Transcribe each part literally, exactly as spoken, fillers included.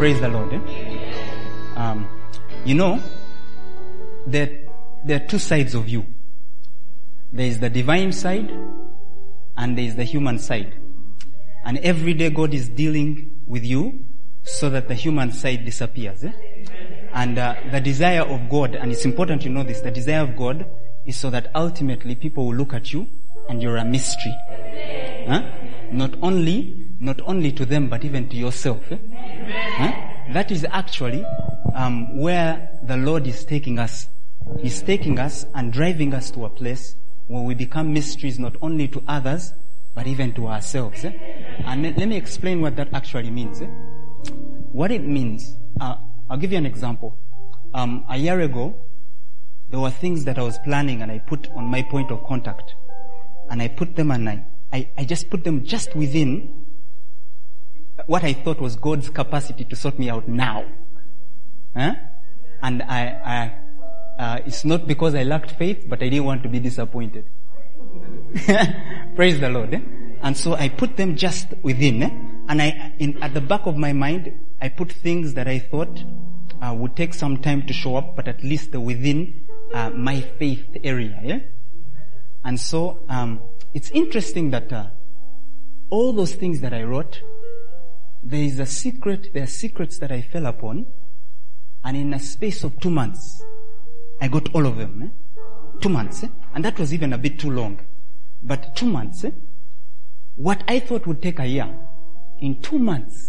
Praise the Lord. Eh? Um, you know, there, there are two sides of you. There is the divine side and there is the human side. And every day God is dealing with you so that the human side disappears. Eh? And uh, the desire of God, and it's important you know this, the desire of God is so that ultimately people will look at you and you're a mystery. Huh? Not only, not only to them, but even to yourself. Eh? Huh? That is actually um, where the Lord is taking us. He's taking us and driving us to a place where we become mysteries not only to others, but even to ourselves. Eh? And let, let me explain what that actually means. Eh? What it means, uh, I'll give you an example. Um, a year ago, there were things that I was planning and I put on my point of contact. And I put them and I, I, I just put them just within what I thought was God's capacity to sort me out now. Huh? And I, I uh, it's not because I lacked faith, but I didn't want to be disappointed. Praise the Lord. Eh? And so I put them just within. Eh? And I, in, at the back of my mind, I put things that I thought uh, would take some time to show up, but at least they're within uh, my faith area. Yeah? And so um, it's interesting that uh, all those things that I wrote, there is a secret, there are secrets that I fell upon, and in a space of two months, I got all of them. Eh? Two months. Eh? And that was even a bit too long. But two months, eh? What I thought would take a year, in two months,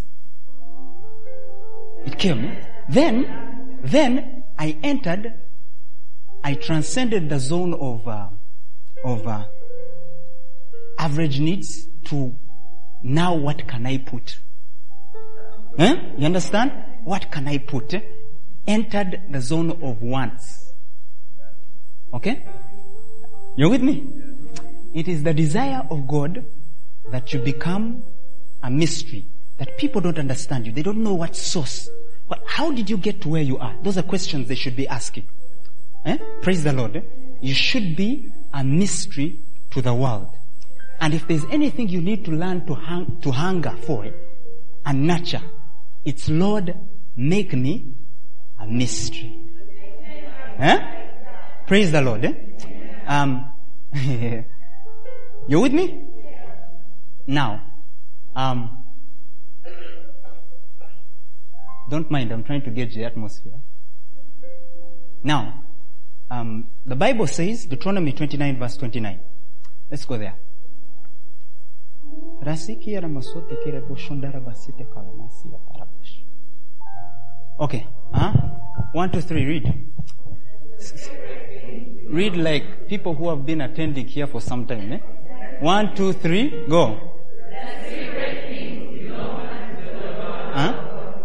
it came. Eh? Then, then I entered, I transcended the zone of, uh, of uh, average needs to now what can I put? Eh? You understand? What can I put? Eh? Entered the zone of wants. Okay? You're with me? It is the desire of God that you become a mystery, that people don't understand you. They don't know what source. But how did you get to where you are? Those are questions they should be asking. Eh? Praise the Lord. Eh? You should be a mystery to the world. And if there's anything you need to learn to, hang, to hunger for and nurture, it's, Lord, make me a mystery. Eh? Praise the Lord. Eh? Um, you with me? Now, um, don't mind, I'm trying to gauge the atmosphere. Now, um, the Bible says, Deuteronomy twenty-nine verse twenty-nine. Let's go there. Okay. Uh-huh. One, two, three, read. Read like people who have been attending here for some time. Eh? One, two, three, go. Huh?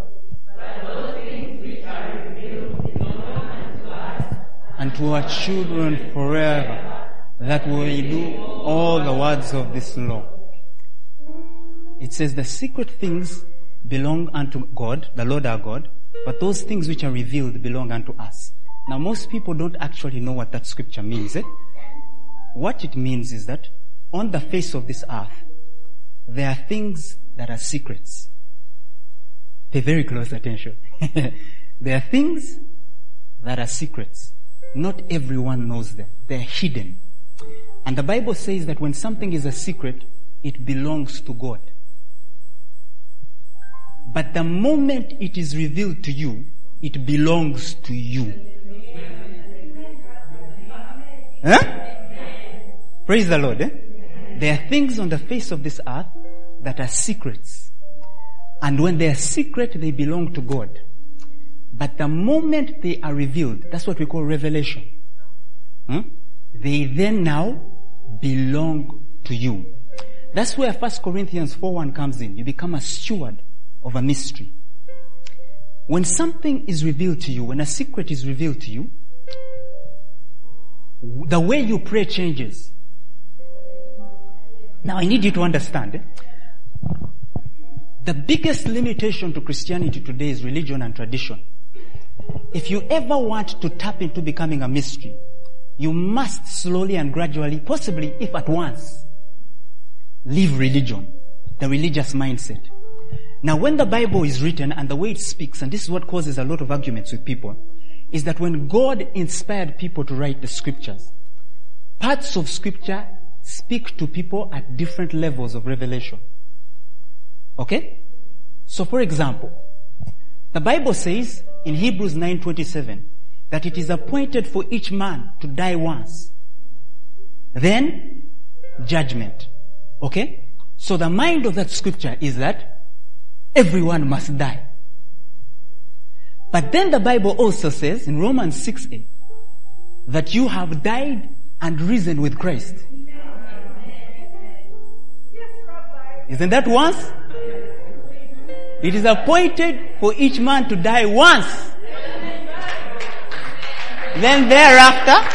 And to our children forever, that we will do all the words of this law. It says the secret things belong unto God, the Lord our God, but those things which are revealed belong unto us. Now most people don't actually know what that scripture means. Eh? What it means is that on the face of this earth, there are things that are secrets. Pay very close attention. There are things that are secrets. Not everyone knows them. They're hidden. And the Bible says that when something is a secret, it belongs to God. But the moment it is revealed to you, it belongs to you. Huh? Praise the Lord. Eh? There are things on the face of this earth that are secrets. And when they are secret, they belong to God. But the moment they are revealed, that's what we call revelation. Hmm? They then now belong to you. That's where First Corinthians four one comes in. You become a steward of a mystery. When something is revealed to you, when a secret is revealed to you, the way you pray changes. Now I need you to understand. Eh? The biggest limitation to Christianity today is religion and tradition. If you ever want to tap into becoming a mystery, you must slowly and gradually, possibly if at once, leave religion, the religious mindset. Now when the Bible is written and the way it speaks, and this is what causes a lot of arguments with people, is that when God inspired people to write the scriptures, parts of scripture speak to people at different levels of revelation. Okay? So for example, the Bible says in Hebrews nine twenty-seven that it is appointed for each man to die once. Then judgment. Okay? So the mind of that scripture is that everyone must die. But then the Bible also says in Romans six eight that you have died and risen with Christ. Isn't that once? It is appointed for each man to die once. Then thereafter,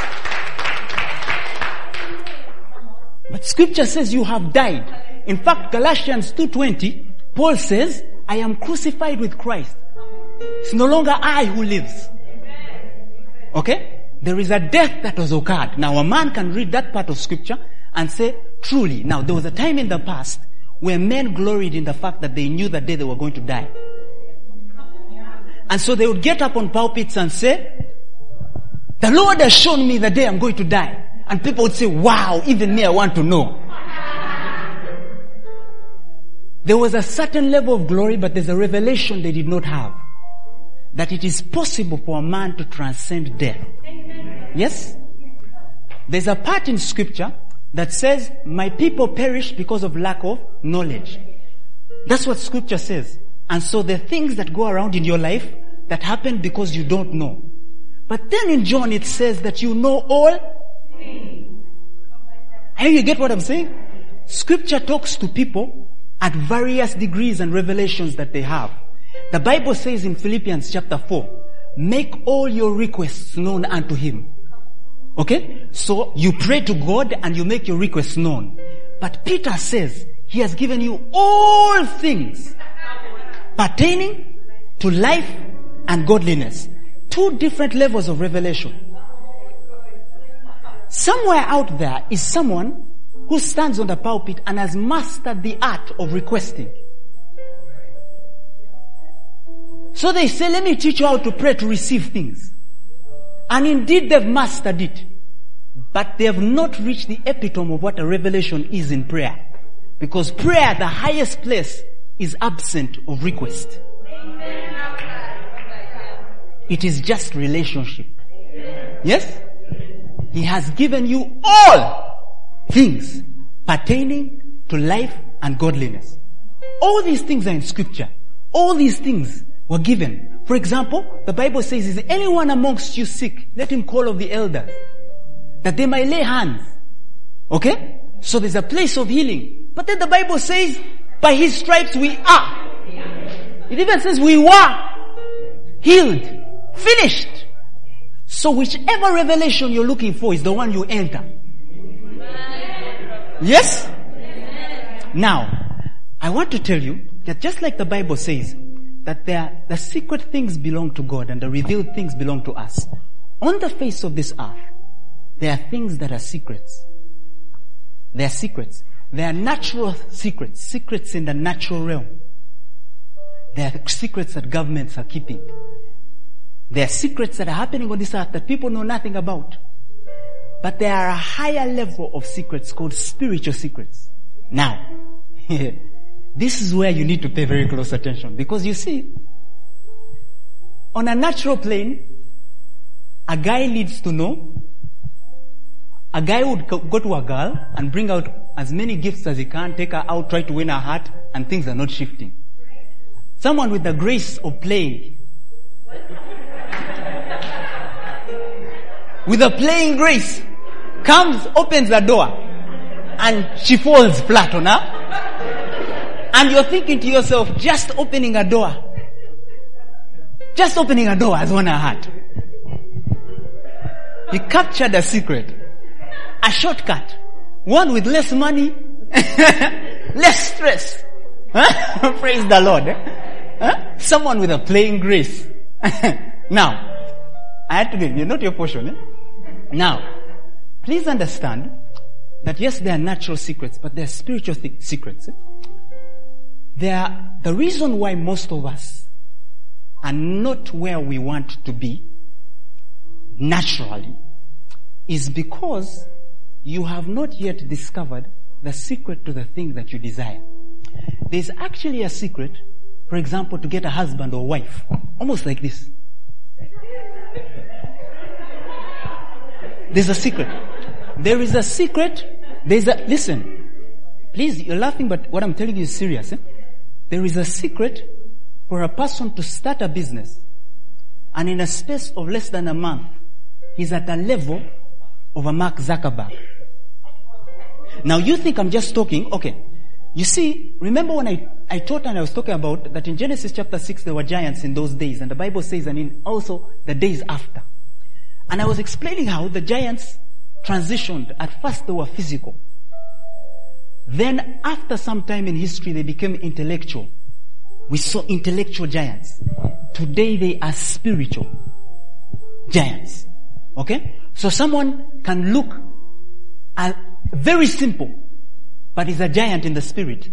but scripture says you have died. In fact, Galatians two twenty, Paul says, I am crucified with Christ. It's no longer I who lives. Okay? There is a death that has occurred. Now a man can read that part of scripture and say, truly. Now there was a time in the past where men gloried in the fact that they knew the day they were going to die. And so they would get up on pulpits and say, the Lord has shown me the day I'm going to die. And people would say, wow, even me I want to know. There was a certain level of glory, but there's a revelation they did not have. That it is possible for a man to transcend death. Yes? There's a part in scripture that says, my people perish because of lack of knowledge. That's what scripture says. And so the things that go around in your life that happen because you don't know. But then in John it says that you know all. And you get what I'm saying? Scripture talks to people at various degrees and revelations that they have. The Bible says in Philippians chapter four, make all your requests known unto Him. Okay? So you pray to God and you make your requests known. But Peter says He has given you all things pertaining to life and godliness. Two different levels of revelation. Somewhere out there is someone who stands on the pulpit and has mastered the art of requesting. So they say, let me teach you how to pray to receive things. And indeed they've mastered it. But they have not reached the epitome of what a revelation is in prayer. Because prayer, the highest place, is absent of request. It is just relationship. Yes? He has given you all things pertaining to life and godliness. All these things are in scripture. All these things were given. For example, the Bible says, is anyone amongst you sick? Let him call of the elders, that they might lay hands. Okay? So there's a place of healing. But then the Bible says, by His stripes we are. It even says we were healed. Finished. So whichever revelation you're looking for is the one you enter. Yes? Now, I want to tell you that just like the Bible says that there, the secret things belong to God and the revealed things belong to us. On the face of this earth, there are things that are secrets. They are secrets. They are natural secrets. Secrets in the natural realm. They are secrets that governments are keeping. There are secrets that are happening on this earth that people know nothing about. But there are a higher level of secrets called spiritual secrets. Now, this is where you need to pay very close attention. Because you see, on a natural plane, a guy needs to know. A guy would go to a girl and bring out as many gifts as he can, take her out, try to win her heart, and things are not shifting. Someone with the grace of playing, with a playing grace, comes, opens the door, and she falls flat on her. And you're thinking to yourself, just opening a door, just opening a door has won her heart. He captured a secret, a shortcut, one with less money, less stress. Huh? Praise the Lord. Eh? Huh? Someone with a playing grace. Now, I had to give you, not your portion. Eh? Now, please understand that yes, there are natural secrets, but there are spiritual th- secrets. Eh? there, the reason why most of us are not where we want to be naturally is because you have not yet discovered the secret to the thing that you desire. There's actually a secret, for example, to get a husband or wife. Almost like this. There's a secret. There is a secret. There's a, listen, please, you're laughing, but what I'm telling you is serious. Eh? There is a secret for a person to start a business, and in a space of less than a month, he's at a level of a Mark Zuckerberg. Now you think I'm just talking, okay. You see, remember when I, I taught and I was talking about that in Genesis chapter six there were giants in those days, and the Bible says, and in also the days after. And I was explaining how the giants transitioned. At first they were physical. Then after some time in history they became intellectual. We saw intellectual giants. Today they are spiritual giants. Okay? So someone can look uh, very simple, but is a giant in the spirit.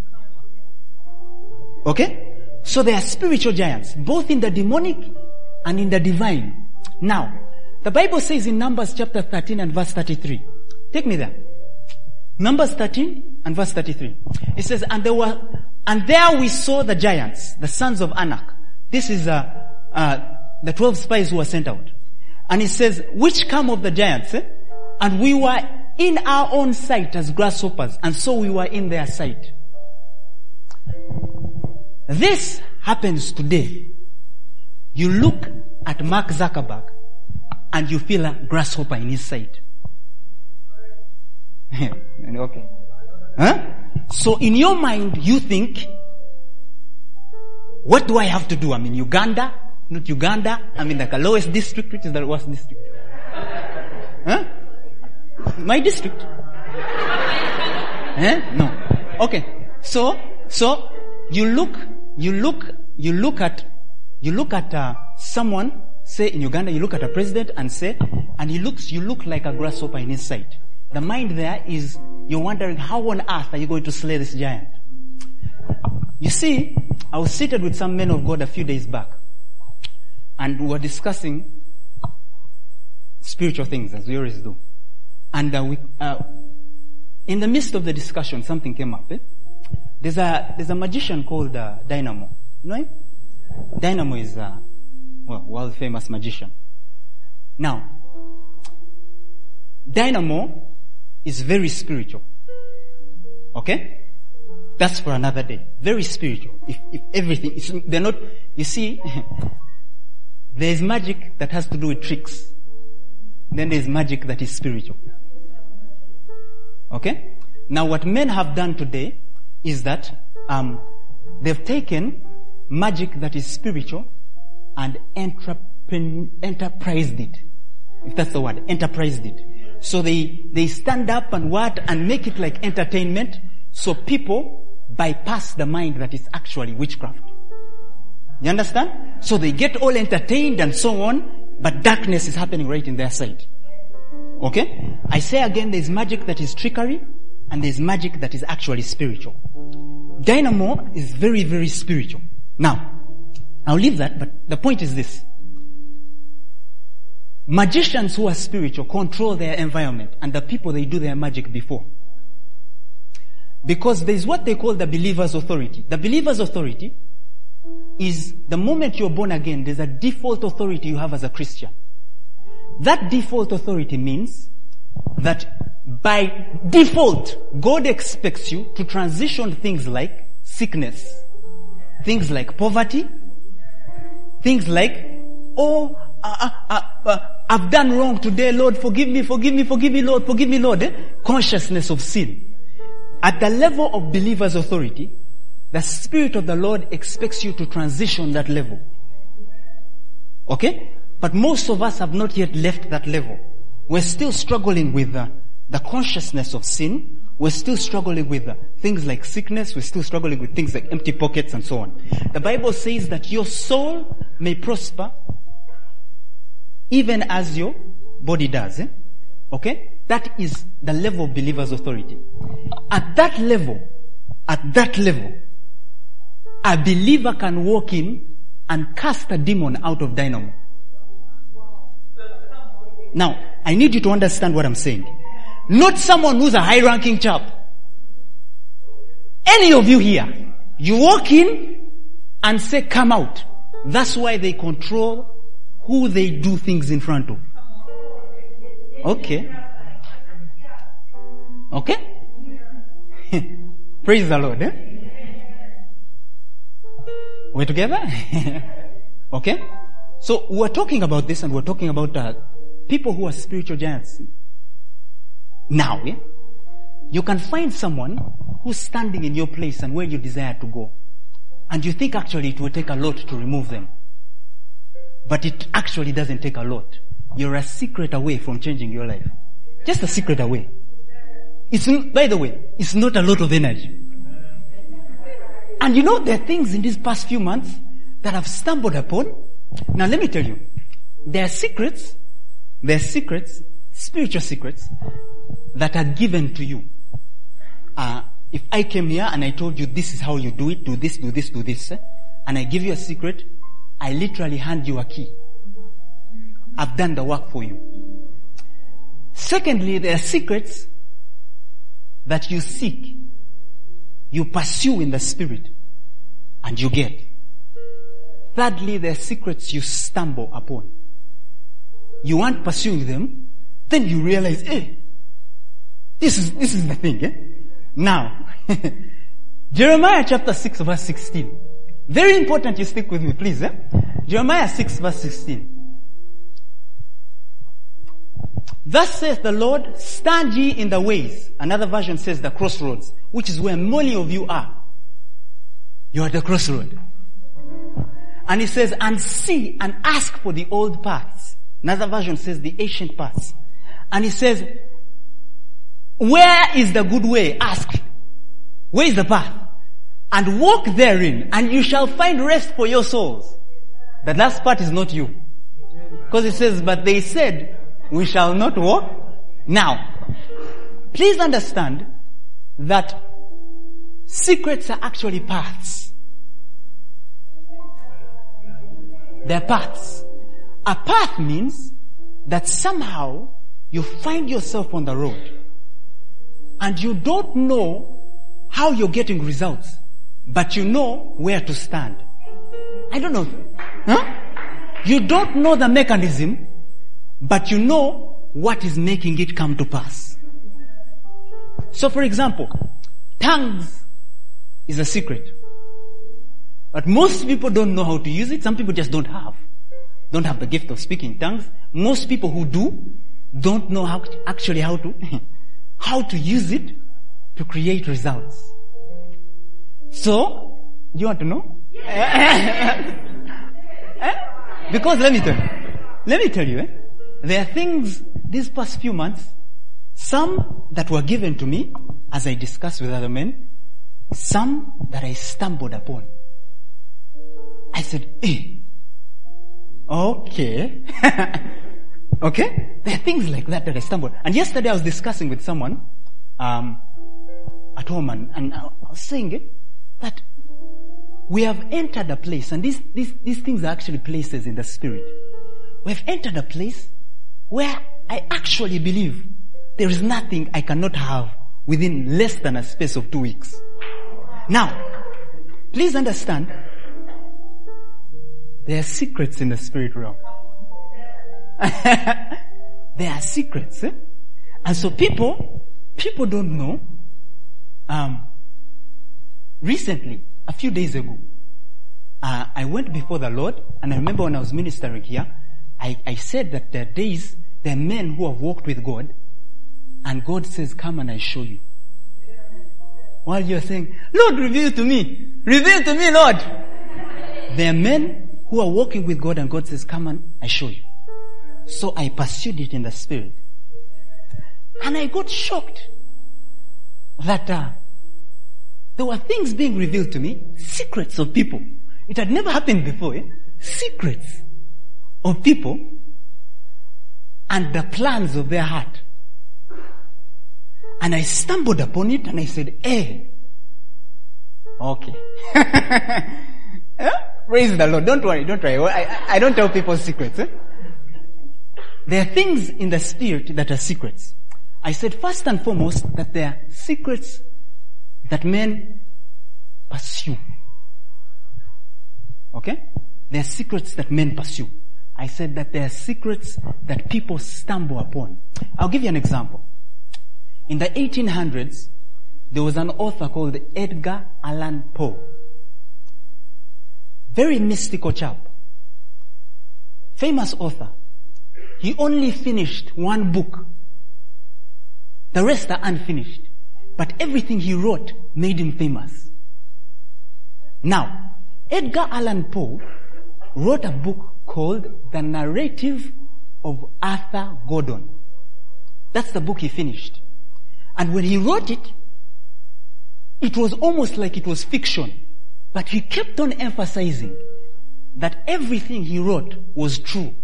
Okay? So they are spiritual giants, both in the demonic and in the divine. Now, the Bible says in Numbers chapter thirteen and verse thirty-three. Take me there. Numbers thirteen and verse thirty-three. It says, and there were, and there we saw the giants, the sons of Anak. This is uh, uh, the twelve spies who were sent out. And it says, which come of the giants, eh? And we were in our own sight as grasshoppers, and so we were in their sight. This happens today. You look at Mark Zuckerberg, and you feel a grasshopper in his sight. Okay. Huh? So in your mind, you think, what do I have to do? I'm in Uganda, not Uganda. I'm in the lowest district, which is the worst district. Huh? My district. Eh? No. Okay. So, so, you look, you look, you look at, you look at uh, someone, say in Uganda, you look at a president and say, and he looks, you look like a grasshopper in his sight. The mind there is, you're wondering, how on earth are you going to slay this giant? You see, I was seated with some men of God a few days back, and we were discussing spiritual things, as we always do. And uh, we, uh, in the midst of the discussion, something came up. Eh? There's a there's a magician called uh, Dynamo. You know him? Dynamo is a well, world famous magician. Now, Dynamo is very spiritual. Okay? That's for another day. Very spiritual. If, if everything, is, they're not, you see, there's magic that has to do with tricks. Then there's magic that is spiritual. Okay? Now what men have done today is that um, they've taken magic that is spiritual and entrepren- enterprised it. If that's the word, enterprised it. So they, they stand up and what and make it like entertainment, so people bypass the mind that is actually witchcraft. You understand? So they get all entertained and so on, but darkness is happening right in their side. Okay? I say again, there's magic that is trickery, and there's magic that is actually spiritual. Dynamo is very, very spiritual. Now, I'll leave that, but the point is this. Magicians who are spiritual control their environment and the people they do their magic before. Because there's what they call the believer's authority. The believer's authority is the moment you're born again, there's a default authority you have as a Christian. That default authority means that by default, God expects you to transition things like sickness, things like poverty, things like, oh, uh, uh, uh, I've done wrong today, Lord, forgive me, forgive me, forgive me, Lord, forgive me, Lord. Eh? Consciousness of sin. At the level of believer's authority, the Spirit of the Lord expects you to transition that level. Okay? But most of us have not yet left that level. We're still struggling with uh, the consciousness of sin. We're still struggling with uh, things like sickness. We're still struggling with things like empty pockets and so on. The Bible says that your soul may prosper even as your body does. Eh? Okay? That is the level of believer's authority. At that level, at that level, a believer can walk in and cast a demon out of Dynamo. Now, I need you to understand what I'm saying. Not someone who's a high-ranking chap. Any of you here, you walk in and say, come out. That's why they control who they do things in front of. Okay. Okay? Praise the Lord. Eh? We're together? Okay? So we're talking about this, and we're talking about uh, people who are spiritual giants. Now, yeah? You can find someone who's standing in your place and where you desire to go. And you think actually it will take a lot to remove them. But it actually doesn't take a lot. You're a secret away from changing your life. Just a secret away. It's, by the way, it's not a lot of energy. And you know, there are things in these past few months that I've stumbled upon. Now let me tell you, there are secrets, there are secrets, spiritual secrets, that are given to you. Uh, if I came here and I told you this is how you do it, do this, do this, do this, eh, and I give you a secret, I literally hand you a key. I've done the work for you. Secondly, there are secrets that you seek, you pursue in the spirit, and you get. Thirdly, there are secrets you stumble upon. You aren't pursuing them, then you realize, hey, this is, this is the thing, eh? Now, Jeremiah chapter six verse sixteen. Very important you stick with me, please, eh? Jeremiah six verse sixteen. Thus saith the Lord, stand ye in the ways. Another version says the crossroads, which is where many of you are. You are at the crossroad. And he says, and see and ask for the old paths. Another version says the ancient paths. And he says, where is the good way? Ask. Where is the path? And walk therein, and you shall find rest for your souls. The last part is not you. Because it says, but they said, we shall not walk. Now, please understand that secrets are actually paths. They're paths. A path means that somehow you find yourself on the road and you don't know how you're getting results, but you know where to stand. I don't know. Huh? You don't know the mechanism, but you know what is making it come to pass. So for example, tongues is a secret. But most people don't know how to use it. Some people just don't have. Don't have the gift of speaking tongues. Most people who do, don't know how to, actually how to, how to use it to create results. So, you want to know? Because let me tell you, let me tell you, eh? There are things these past few months, some that were given to me as I discussed with other men, some that I stumbled upon. I said, eh, okay. Okay? There are things like that that I stumbled. And yesterday I was discussing with someone um, at home, and, and I was saying it, that we have entered a place, and these, these, these things are actually places in the spirit. We have entered a place where I actually believe there is nothing I cannot have within less than a space of two weeks. Now, please understand, there are secrets in the spirit realm. There are secrets, eh? And so people, people don't know. Um, recently, a few days ago, uh, I went before the Lord, and I remember when I was ministering here, I, I said that there are days, there are men who have walked with God, and God says, come and I show you. While you're saying, Lord, reveal to me. Reveal to me, Lord. There are men who are walking with God, and God says, come and I show you. So I pursued it in the spirit. And I got shocked that uh, there were things being revealed to me, secrets of people. It had never happened before, eh? Secrets of people and the plans of their heart. And I stumbled upon it and I said, eh, Okay. Praise the Lord. Don't worry, don't worry. I, I don't tell people secrets. Eh? There are things in the spirit that are secrets. I said first and foremost that there are secrets that men pursue. Okay? There are secrets that men pursue. I said that there are secrets that people stumble upon. I'll give you an example. In the eighteen hundreds, there was an author called Edgar Allan Poe. Very mystical chap. Famous author. He only finished one book. The rest are unfinished. But everything he wrote made him famous. Now, Edgar Allan Poe wrote a book called The Narrative of Arthur Gordon. That's the book he finished. And when he wrote it, it was almost like it was fiction. But he kept on emphasizing that everything he wrote was true.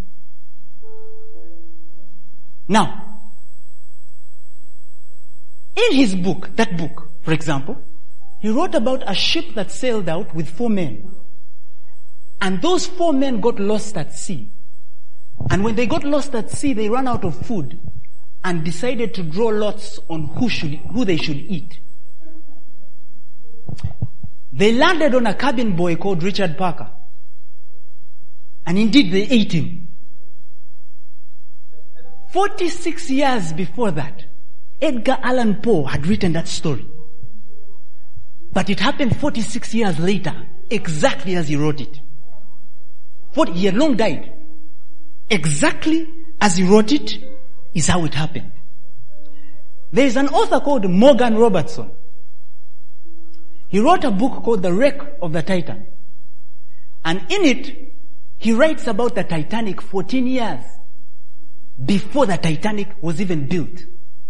Now, in his book, that book, for example, he wrote about a ship that sailed out with four men. And those four men got lost at sea. And when they got lost at sea, they ran out of food and decided to draw lots on who should, who they should eat. They landed on a cabin boy called Richard Parker. And indeed they ate him. Forty-six years before that, Edgar Allan Poe had written that story. But it happened forty-six years later, exactly as he wrote it. Forty, he had long died. Exactly as he wrote it is how it happened. There is an author called Morgan Robertson. He wrote a book called The Wreck of the Titan. And in it, he writes about the Titanic fourteen years before the Titanic was even built.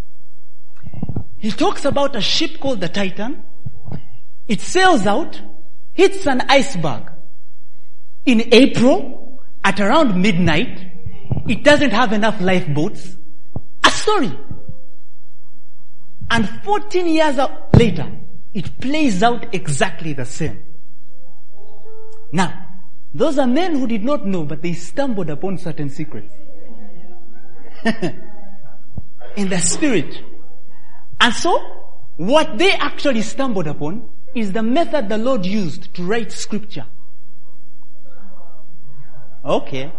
He talks about a ship called the Titan. It sails out, hits an iceberg. In April, at around midnight, it doesn't have enough lifeboats. A story. And fourteen years later, it plays out exactly the same. Now, those are men who did not know, but they stumbled upon certain secrets. In the spirit. And so, what they actually stumbled upon is the method the Lord used to write scripture. Okay.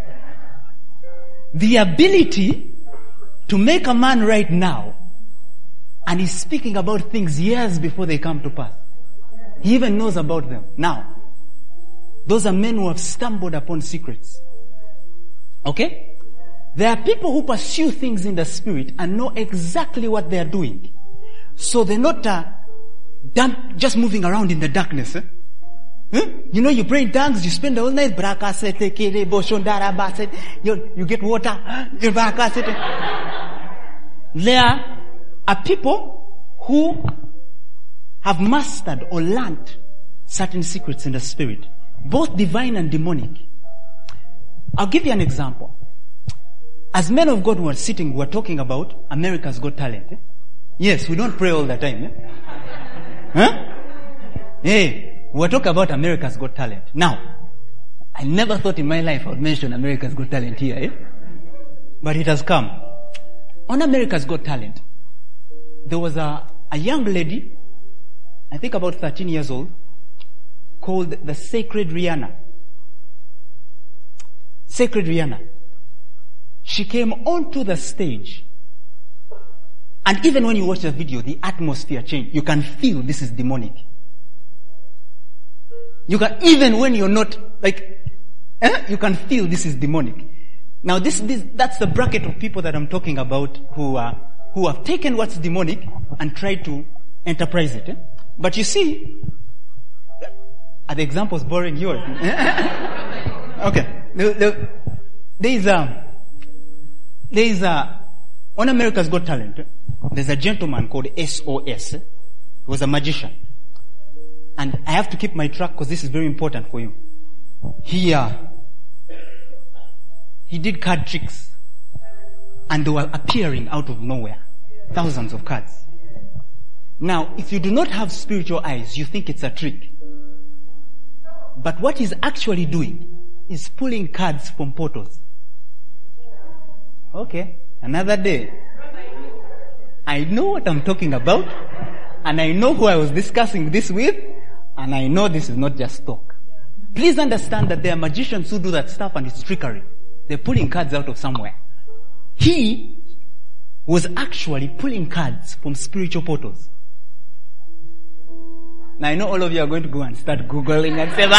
The ability to make a man right now, and he's speaking about things years before they come to pass. He even knows about them. Now, those are men who have stumbled upon secrets. Okay? There are people who pursue things in the spirit and know exactly what they are doing. So they're not uh, dump, just moving around in the darkness. Eh? Huh? You know, you pray in tongues, you spend the whole night, you, you get water. There are people who have mastered or learned certain secrets in the spirit, both divine and demonic. I'll give you an example. As men of God who are sitting, we are talking about America's Got Talent. Eh? Yes, we don't pray all the time. Eh? Huh? Hey, we are talking about America's Got Talent. Now, I never thought in my life I would mention America's Got Talent here. Eh? But it has come. On America's Got Talent, there was a, a young lady, I think about thirteen years old, called the Sacred Rihanna. Sacred Rihanna. She came onto the stage. And even when you watch the video, the atmosphere changed. You can feel this is demonic. You can, even when you're not, like, eh, you can feel this is demonic. Now this, this, that's the bracket of people that I'm talking about who are, who have taken what's demonic and tried to enterprise it. Eh? But you see, are the examples boring? Yours? Okay. The, the, there is a, there is a, on America's Got Talent, there's a gentleman called S O S. He was a magician. And I have to keep my track because this is very important for you. He, uh, he did card tricks. And they were appearing out of nowhere. Thousands of cards. Now, if you do not have spiritual eyes, you think it's a trick. But what he's actually doing is pulling cards from portals. Okay, another day. I know what I'm talking about, and I know who I was discussing this with, and I know this is not just talk. Please understand that there are magicians who do that stuff and it's trickery. They're pulling cards out of somewhere. He was actually pulling cards from spiritual portals. Now I know all of you are going to go and start Googling and say,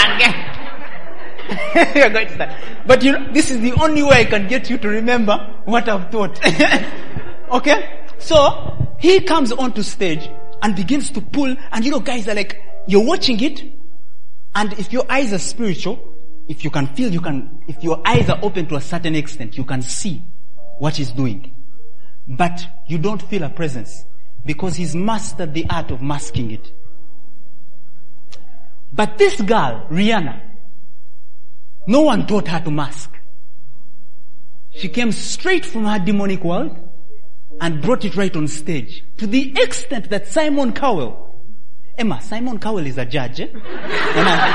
you're going to start. But you know, this is the only way I can get you to remember what I've taught. Okay? So, he comes onto stage and begins to pull, and you know guys are like, you're watching it, and if your eyes are spiritual, if you can feel, you can, if your eyes are open to a certain extent, you can see what he's doing. But you don't feel a presence, because he's mastered the art of masking it. But this girl, Rihanna, no one taught her to mask. She came straight from her demonic world and brought it right on stage. To the extent that Simon Cowell, Emma, Simon Cowell is a judge, eh? And I,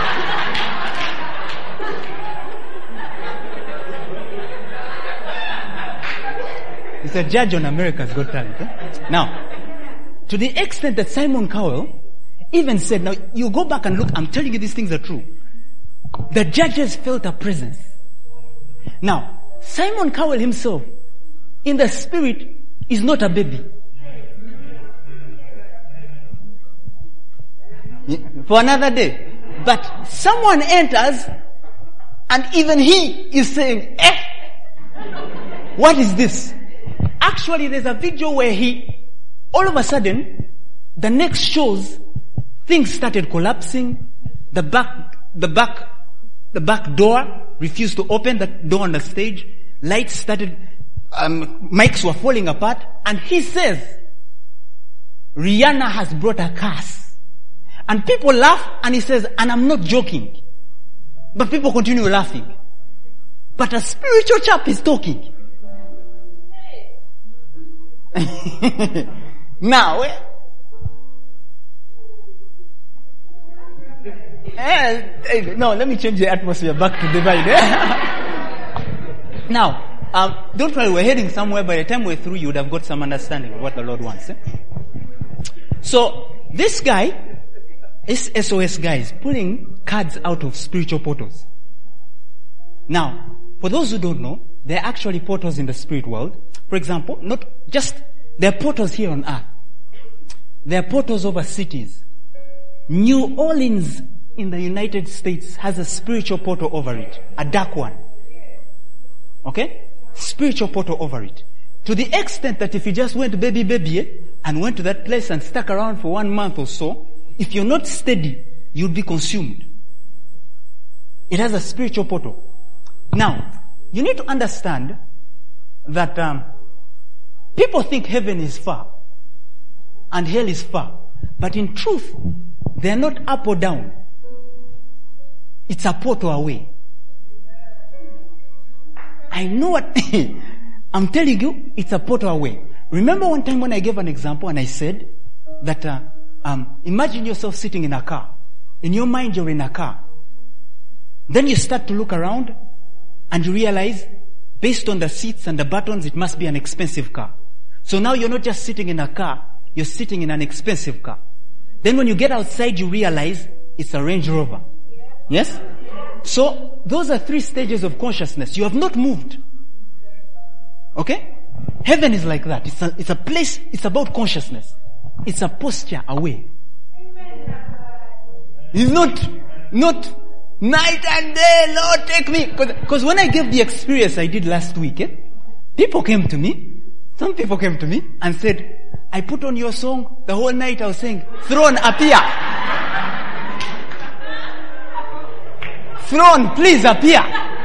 he's a judge on America's Got Talent. Eh? Now, to the extent that Simon Cowell even said, now you go back and look, I'm telling you these things are true. The judges felt a presence. Now, Simon Cowell himself, in the spirit, is not a baby. For another day. But someone enters, and even he is saying, eh, what is this? Actually, there's a video where he, all of a sudden, the next shows, things started collapsing, the back, the back, the back door refused to open, the door on the stage, lights started, um, mics were falling apart, and he says, Rihanna has brought a curse. And people laugh, and he says, and I'm not joking. But people continue laughing. But a spiritual chap is talking. Now, eh, eh, no, let me change the atmosphere back to divide. Eh? Now, um, don't worry, we're heading somewhere. By the time we're through, you would have got some understanding of what the Lord wants. Eh? So, this guy, this S O S guy, is pulling cards out of spiritual portals. Now, for those who don't know, there are actually portals in the spirit world. For example, not just, there are portals here on earth. There are portals over cities. New Orleans in the United States has a spiritual portal over it. A dark one. Okay? Spiritual portal over it. To the extent that if you just went baby baby eh, and went to that place and stuck around for one month or so, if you're not steady, you'll be consumed. It has a spiritual portal. Now, you need to understand that um, people think heaven is far and hell is far. But in truth, they are not up or down. It's a portal away. I know what I'm telling you, it's a portal away. Remember one time when I gave an example and I said that uh, um, imagine yourself sitting in a car. In your mind, you're in a car. Then you start to look around and you realize, based on the seats and the buttons, it must be an expensive car. So now you're not just sitting in a car, you're sitting in an expensive car. Then when you get outside, you realize it's a Range Rover. Yes? So, those are three stages of consciousness. You have not moved. Okay? Heaven is like that. It's a, it's a place, it's about consciousness. It's a posture away. It's not, not night and day, Lord take me. Because when I gave the experience I did last week, eh, people came to me, some people came to me and said, I put on your song, the whole night I was saying, throne appear. Throne, please appear.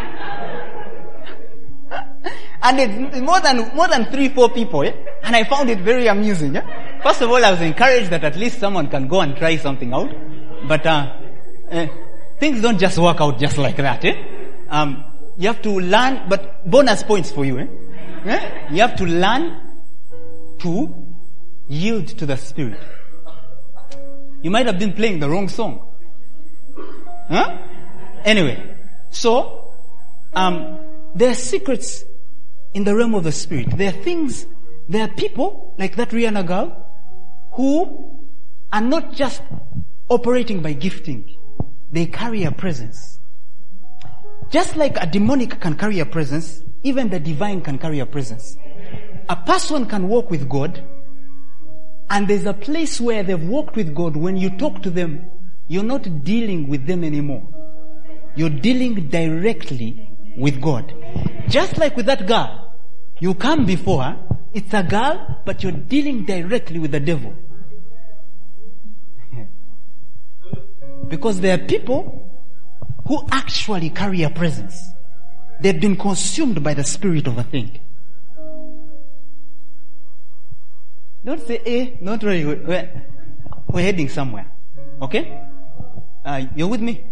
And it's more than, more than three, four people, eh? And I found it very amusing, eh? First of all, I was encouraged that at least someone can go and try something out. But, uh, eh, things don't just work out just like that, eh? Um, you have to learn, but bonus points for you, eh? eh? You have to learn to yield to the Spirit. You might have been playing the wrong song. Huh? Anyway, so, um, there are secrets in the realm of the Spirit. There are things, there are people, like that Rihanna girl, who are not just operating by gifting. They carry a presence. Just like a demonic can carry a presence, even the divine can carry a presence. A person can walk with God, and there's a place where they've walked with God. When you talk to them, you're not dealing with them anymore. You're dealing directly with God. Just like with that girl, you come before her, it's a girl, but you're dealing directly with the devil. Because there are people who actually carry a presence. They've been consumed by the spirit of a thing. Don't say, eh, not really. We're, we're heading somewhere. Okay? Uh, you're with me?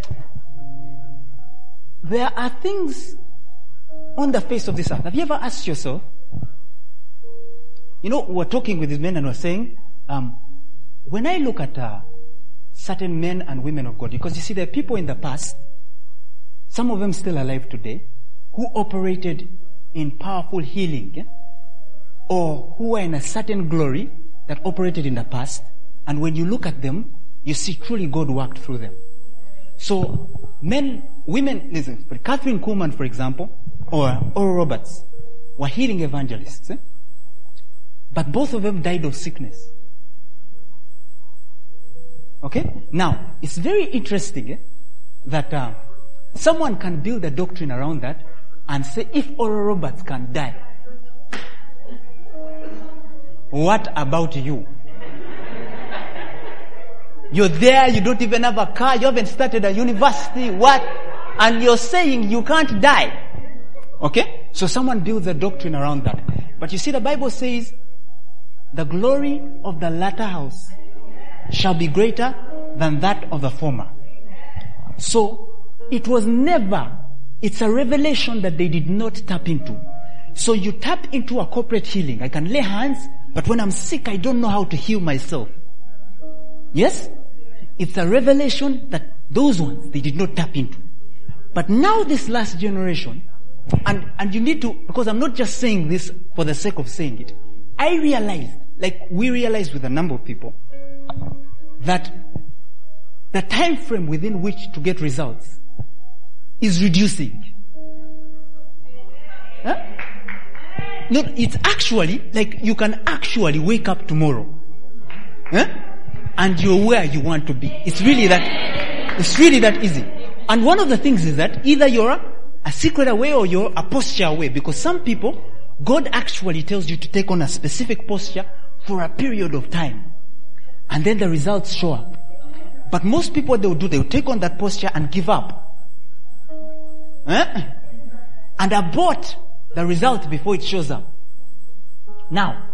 There are things on the face of this earth. Have you ever asked yourself, you know, we're talking with these men and we're saying, um, when I look at uh, certain men and women of God, because you see there are people in the past, some of them still alive today, who operated in powerful healing, eh? or who were in a certain glory that operated in the past, and when you look at them, you see truly God worked through them. So, men, women, listen, Catherine Kuhlman, for example, or Oral Roberts, were healing evangelists, eh? but both of them died of sickness. Okay? Now, it's very interesting eh, that uh, someone can build a doctrine around that and say, if Oral Roberts can die, what about you? You're there, you don't even have a car, you haven't started a university, what? And you're saying you can't die. Okay? So someone builds a doctrine around that. But you see, the Bible says, the glory of the latter house shall be greater than that of the former. So, it was never, it's a revelation that they did not tap into. So you tap into a corporate healing. I can lay hands, but when I'm sick, I don't know how to heal myself. Yes? It's a revelation that those ones, they did not tap into. But now this last generation, and, and you need to, because I'm not just saying this for the sake of saying it. I realized, like we realized with a number of people, that the time frame within which to get results is reducing. Huh? No, it's actually, like you can actually wake up tomorrow. Huh? And you're where you want to be. It's really that, it's really that easy. And one of the things is that either you're a, a secret away or you're a posture away. Because some people, God actually tells you to take on a specific posture for a period of time. And then the results show up. But most people, they will do, they will take on that posture and give up. Eh? And abort the result before it shows up. Now,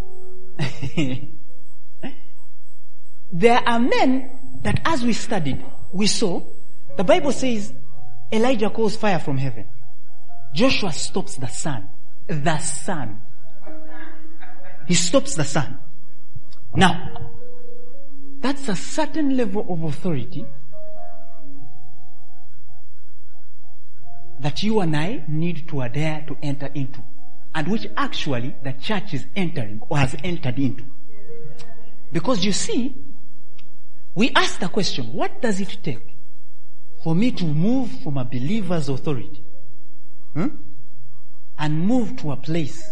there are men that as we studied, we saw, the Bible says, Elijah calls fire from heaven. Joshua stops the sun. The sun. He stops the sun. Now, that's a certain level of authority that you and I need to adhere to enter into, and which actually the church is entering or has entered into. Because you see, we ask the question, what does it take for me to move from a believer's authority hmm, and move to a place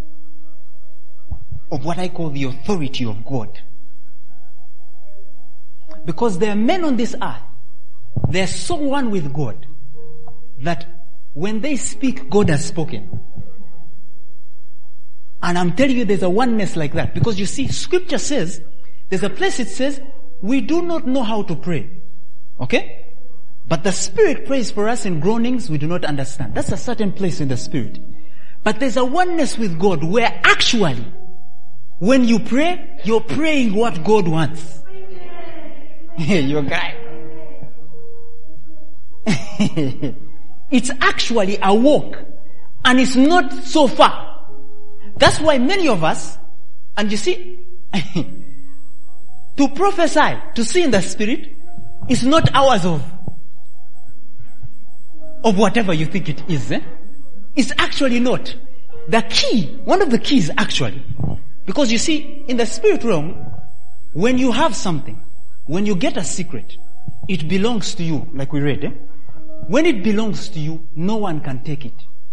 of what I call the authority of God? Because there are men on this earth, they're so one with God that when they speak, God has spoken. And I'm telling you, there's a oneness like that. Because you see, scripture says, there's a place it says, we do not know how to pray. Okay? But the Spirit prays for us in groanings we do not understand. That's a certain place in the Spirit. But there's a oneness with God where actually, when you pray, you're praying what God wants. You're crying. It's actually a walk, and it's not so far. That's why many of us And you see, to prophesy, to see in the spirit, is not hours of, of whatever you think it is. Eh? It's actually not. The key, one of the keys actually, because you see, in the spirit realm, when you have something, when you get a secret, it belongs to you, like we read. Eh? When it belongs to you, no one can take it.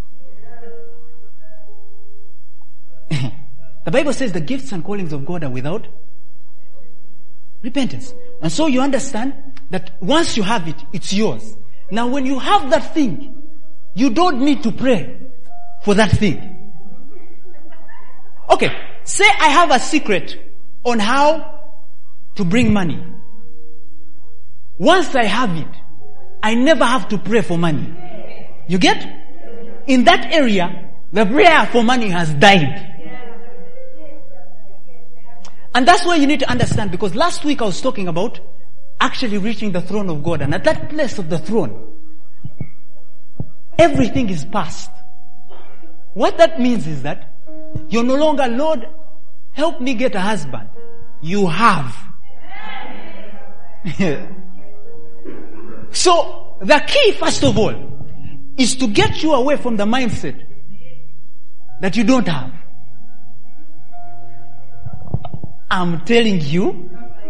The Bible says the gifts and callings of God are without repentance. And so you understand that once you have it, it's yours. Now when you have that thing, you don't need to pray for that thing. Okay, say I have a secret on how to bring money. Once I have it, I never have to pray for money. You get? In that area, the prayer for money has died. And that's why you need to understand, because last week I was talking about actually reaching the throne of God. And at that place of the throne, everything is past. What that means is that you're no longer, Lord, help me get a husband. You have. So, the key, first of all, is to get you away from the mindset that you don't have. I'm telling you,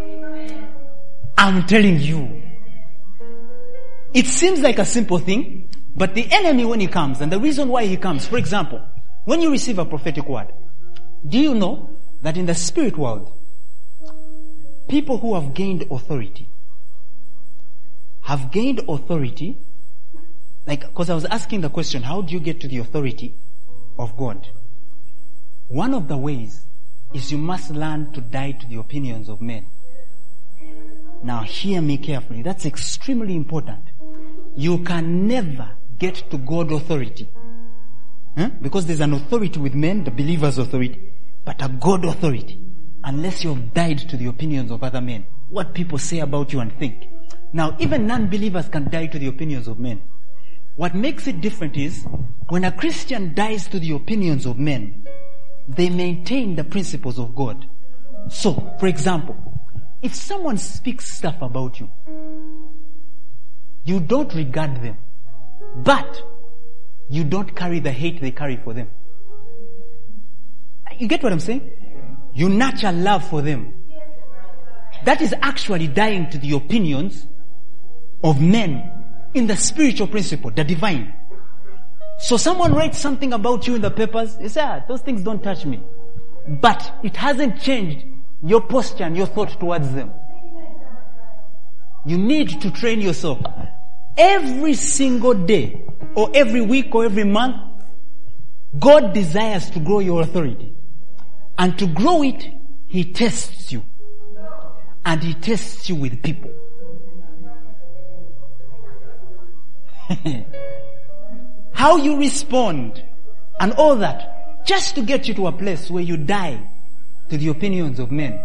I'm telling you. It seems like a simple thing, but the enemy when he comes, and the reason why he comes, for example, when you receive a prophetic word, do you know that in the spirit world, people who have gained authority, have gained authority, like, because I was asking the question, how do you get to the authority of God? One of the ways is you must learn to die to the opinions of men. Now hear me carefully. That's extremely important. You can never get to God authority. Huh? Because there's an authority with men, the believer's authority, but a God authority, unless you've died to the opinions of other men, what people say about you and think. Now even non-believers can die to the opinions of men. What makes it different is, when a Christian dies to the opinions of men, they maintain the principles of God. So, for example, if someone speaks stuff about you, you don't regard them, but you don't carry the hate they carry for them. You get what I'm saying? You nurture love for them. That is actually dying to the opinions of men in the spiritual principle, the divine. So someone writes something about you in the papers, you say, ah, those things don't touch me. But it hasn't changed your posture and your thought towards them. You need to train yourself. Every single day, or every week, or every month, God desires to grow your authority. And to grow it, He tests you. And He tests you with people. How you respond and all that, just to get you to a place where you die to the opinions of men.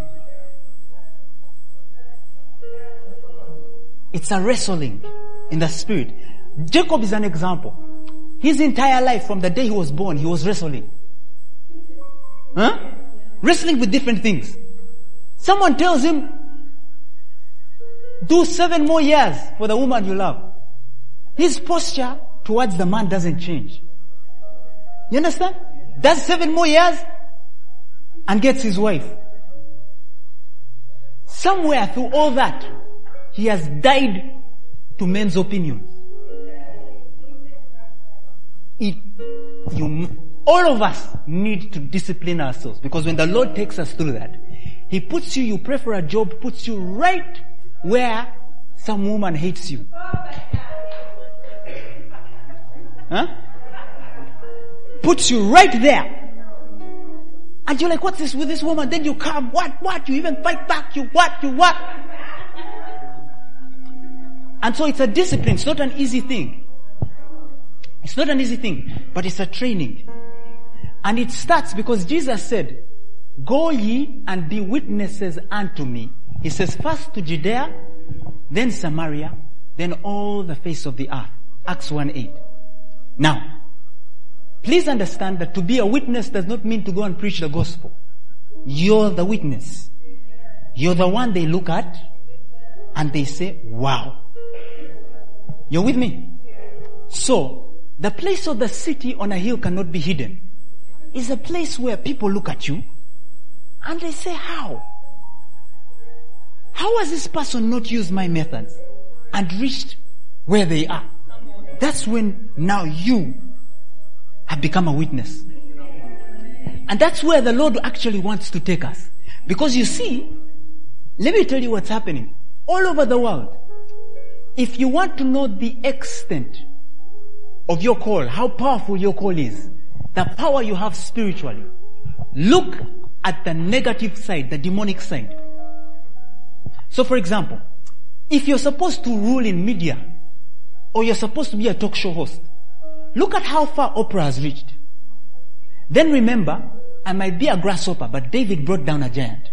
It's a wrestling in the spirit. Jacob is an example. His entire life, from the day he was born, he was wrestling. Huh? Wrestling with different things. Someone tells him, do seven more years for the woman you love. His posture towards the man doesn't change. You understand? Does seven more years and gets his wife. Somewhere through all that, he has died to men's opinions. It, you, all of us need to discipline ourselves, because when the Lord takes us through that, He puts you, you pray for a job, puts you right where some woman hates you. Huh? Puts you right there. And you're like, what's this with this woman? Then you come, what, what? You even fight back, you what, you what? And so it's a discipline. It's not an easy thing. It's not an easy thing, but it's a training. And it starts because Jesus said, go ye and be witnesses unto me. He says, first to Judea, then Samaria, then all the face of the earth. Acts one eight. Now, please understand that to be a witness does not mean to go and preach the gospel. You're the witness. You're the one they look at and they say, wow. You're with me? So, the place of the city on a hill cannot be hidden. It's a place where people look at you and they say, how? How has this person not used my methods and reached where they are? That's when now you have become a witness. And that's where the Lord actually wants to take us. Because you see, let me tell you what's happening. All over the world, if you want to know the extent of your call, how powerful your call is, the power you have spiritually, look at the negative side, the demonic side. So for example, if you're supposed to rule in media, or you're supposed to be a talk show host, look at how far Oprah has reached. Then remember, I might be a grasshopper, but David brought down a giant.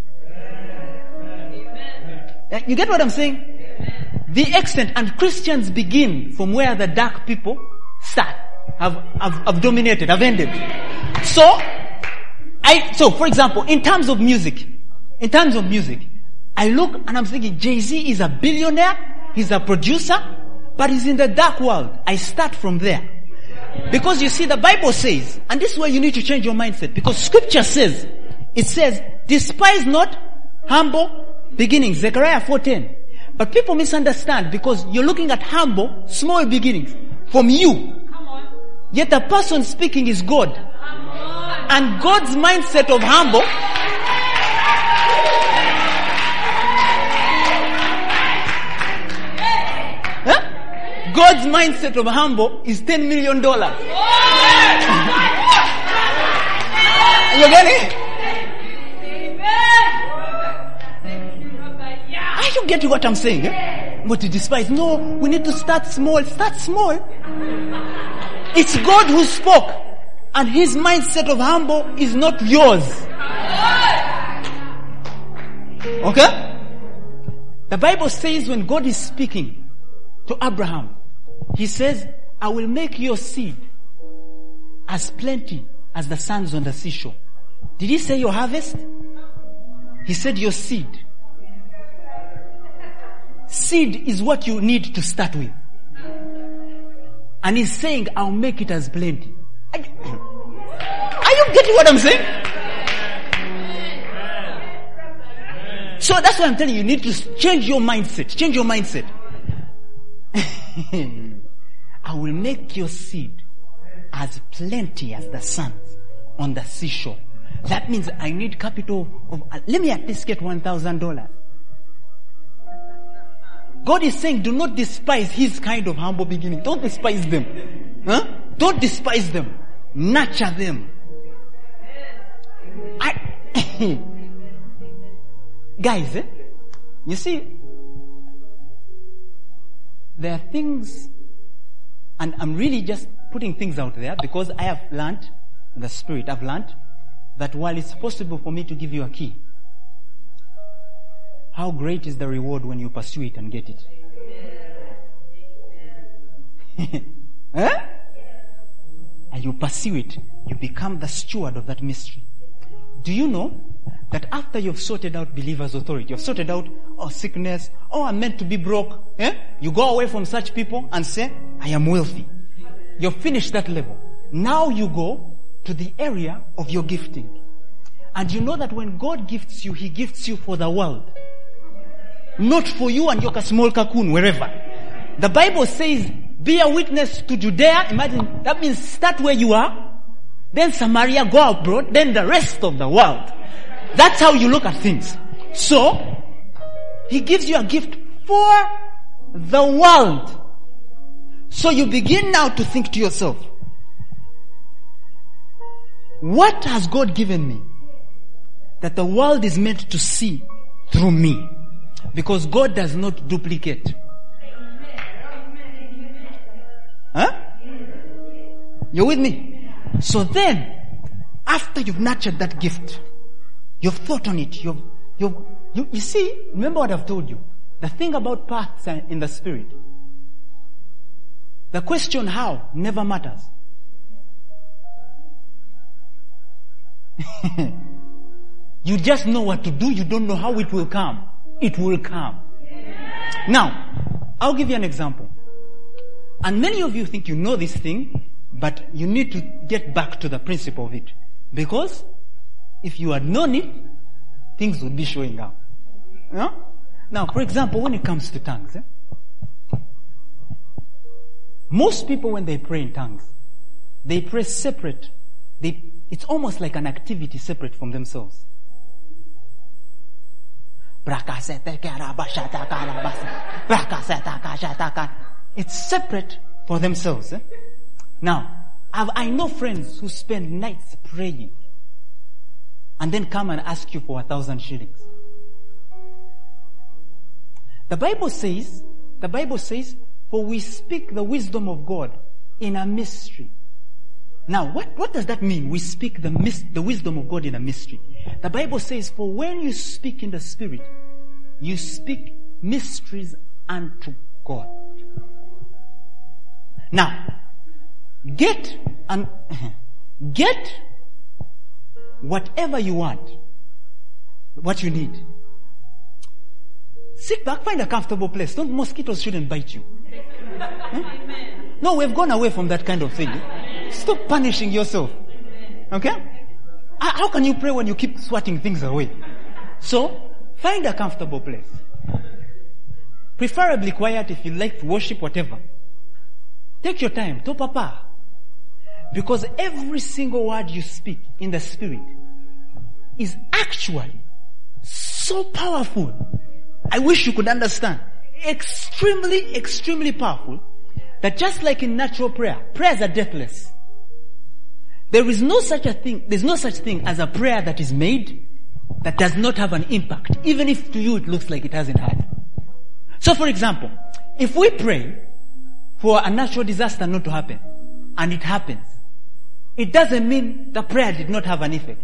Amen. You get what I'm saying? Amen. The extent, and Christians begin from where the dark people start, have, have, have dominated, have ended. So, I, so for example, in terms of music, in terms of music, I look and I'm thinking, Jay-Z is a billionaire, he's a producer, but he's in the dark world. I start from there. Because you see, the Bible says, and this is where you need to change your mindset, because scripture says, it says, despise not humble beginnings, Zechariah four ten. But people misunderstand because you're looking at humble, small beginnings from you. Yet the person speaking is God. And God's mindset of humble huh? God's mindset of humble is ten million dollars. You get it? Are you getting what I'm saying? Eh? What to despise? No, we need to start small. Start small. It's God who spoke. And his mindset of humble is not yours. Okay? The Bible says when God is speaking to Abraham, he says, I will make your seed as plenty as the sands on the seashore. Did he say your harvest? He said your seed. Seed is what you need to start with. And he's saying, I'll make it as plenty. Are you getting what I'm saying? So that's why I'm telling you, you need to change your mindset. Change your mindset. I will make your seed as plenty as the sands on the seashore. That means I need capital of, uh, let me at least get one thousand dollars. God is saying, do not despise his kind of humble beginning. Don't despise them. Huh? Don't despise them. Nurture them. I, guys, eh? You see, there are things, and I'm really just putting things out there because I have learned, in the spirit, I've learned that while it's possible for me to give you a key, how great is the reward when you pursue it and get it? Huh? And you pursue it, you become the steward of that mystery. Do you know that after you've sorted out believer's authority, you've sorted out, oh, sickness, oh, I'm meant to be broke, eh? You go away from such people and say, I am wealthy. You've finished that level. Now you go to the area of your gifting. And you know that when God gifts you, he gifts you for the world. Not for you and your small cocoon, wherever. The Bible says, be a witness to Judea. Imagine, that means start where you are. Then Samaria, go abroad. Then the rest of the world. That's how you look at things. So, he gives you a gift for the world. So you begin now to think to yourself, what has God given me that the world is meant to see through me? Because God does not duplicate. Huh? You're with me? So then, after you've nurtured that gift, you've thought on it, you've, you've, you, you see, remember what I've told you. The thing about paths in the spirit, the question how never matters. You just know what to do. You don't know how it will come. It will come. Now, I'll give you an example. And many of you think you know this thing, but you need to get back to the principle of it. Because if you had known it, things would be showing up. You know? Now, for example, when it comes to tongues, eh? most people when they pray in tongues, they pray separate. They, it's almost like an activity separate from themselves. It's separate for themselves. Eh? Now, I've, I know friends who spend nights praying and then come and ask you for a thousand shillings. The Bible says, the Bible says, for we speak the wisdom of God in a mystery. Now, what, what does that mean? We speak the, mis- the wisdom of God in a mystery. The Bible says, for when you speak in the Spirit, you speak mysteries unto God. Now, get and get whatever you want, what you need. Sit back, find a comfortable place. Don't mosquitoes shouldn't bite you. Huh? No, we've gone away from that kind of thing. Stop punishing yourself. Okay? How can you pray when you keep swatting things away? So, find a comfortable place. Preferably quiet if you like to worship, whatever. Take your time. To papa. Because every single word you speak in the Spirit is actually so powerful. I wish you could understand. Extremely, extremely powerful. That just like in natural prayer, prayers are deathless. There is no such a thing, there's no such thing as a prayer that is made that does not have an impact, even if to you it looks like it hasn't had. So for example, if we pray for a natural disaster not to happen, and it happens, it doesn't mean the prayer did not have an effect.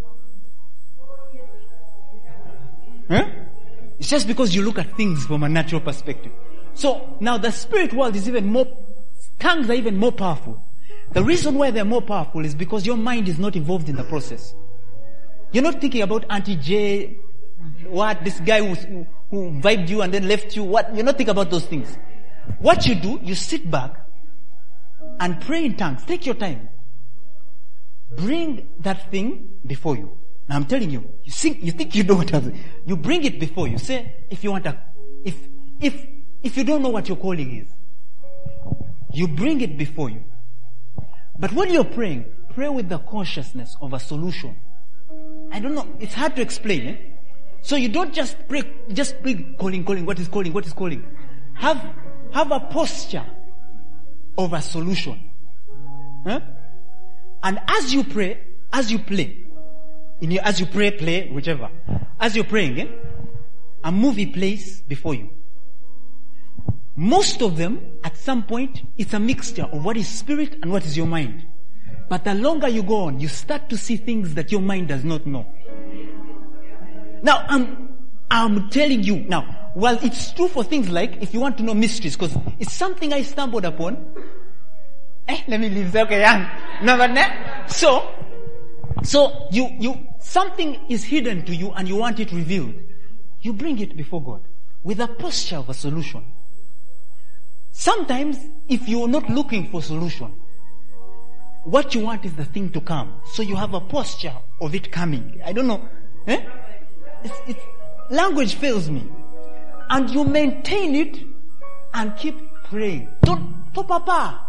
Huh? It's just because you look at things from a natural perspective. So now the spirit world is even more, tongues are even more powerful. The reason why they're more powerful is because your mind is not involved in the process. You're not thinking about Auntie J, what, this guy who, who vibed you and then left you, what, you're not thinking about those things. What you do, you sit back and pray in tongues. Take your time. Bring that thing before you. Now I'm telling you, you think, you think you know what I'm saying. You bring it before you. Say, if you want a, if, if, if you don't know what your calling is, you bring it before you. But when you're praying, pray with the consciousness of a solution. I don't know, it's hard to explain, eh? So you don't just pray, just pray calling, calling, what is calling, what is calling. Have, have a posture of a solution. Huh? And as you pray, as you play, in your, as you pray, play, whichever, as you're praying, eh, a movie plays before you. Most of them, at some point, it's a mixture of what is spirit and what is your mind. But the longer you go on, you start to see things that your mind does not know. Now, I'm, I'm telling you, now, while it's true for things like, if you want to know mysteries, because it's something I stumbled upon. Eh, let me leave that, okay, yeah. No, but ne? So, so you, you, something is hidden to you and you want it revealed. You bring it before God with a posture of a solution. Sometimes, if you're not looking for solution, what you want is the thing to come. So you have a posture of it coming. I don't know. Eh? It's, it's, language fails me. And you maintain it and keep praying. Don't, to papa.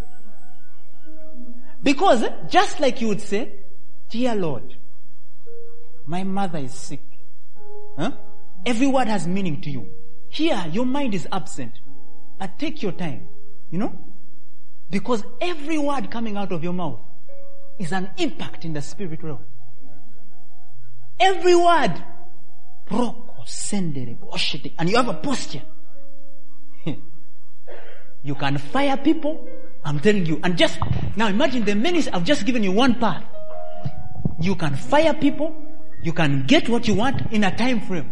Because eh, just like you would say, dear Lord, my mother is sick. Huh? Every word has meaning to you. Here, your mind is absent. But take your time, you know? Because every word coming out of your mouth is an impact in the spirit realm. Every word. And you have a posture. You can fire people, I'm telling you. And just, now imagine the minutes I've just given you one path. You can fire people, you can get what you want in a time frame.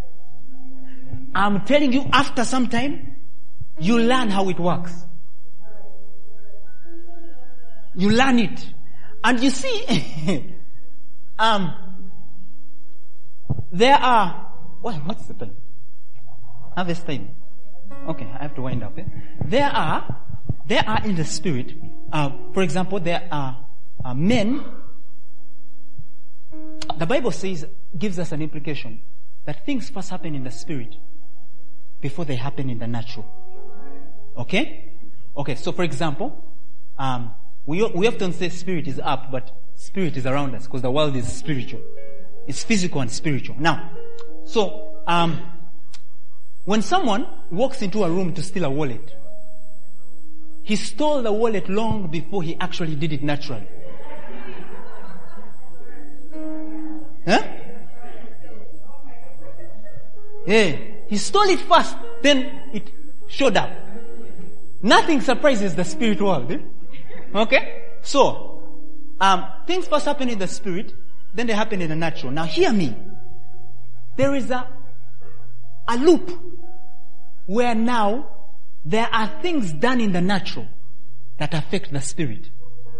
I'm telling you, after some time, you learn how it works. You learn it. And you see, um, there are, what, what's the time? Harvest time. Okay, I have to wind up. Eh? There are, there are in the spirit, uh, for example, there are uh, men. The Bible says, gives us an implication that things first happen in the spirit before they happen in the natural. Okay? Okay, so for example, um, we, we often say spirit is up, but spirit is around us because the world is spiritual. It's physical and spiritual. Now, so, um, when someone walks into a room to steal a wallet, he stole the wallet long before he actually did it naturally. Huh? Yeah. He stole it first, then it showed up. Nothing surprises the spirit world. Eh? Okay? So, um, things first happen in the spirit, then they happen in the natural. Now hear me. There is a, a loop where now there are things done in the natural that affect the spirit.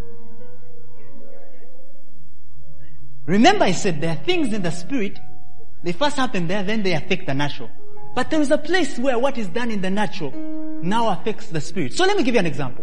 Remember I said there are things in the spirit, they first happen there, then they affect the natural. But there is a place where what is done in the natural now affects the spirit. So let me give you an example.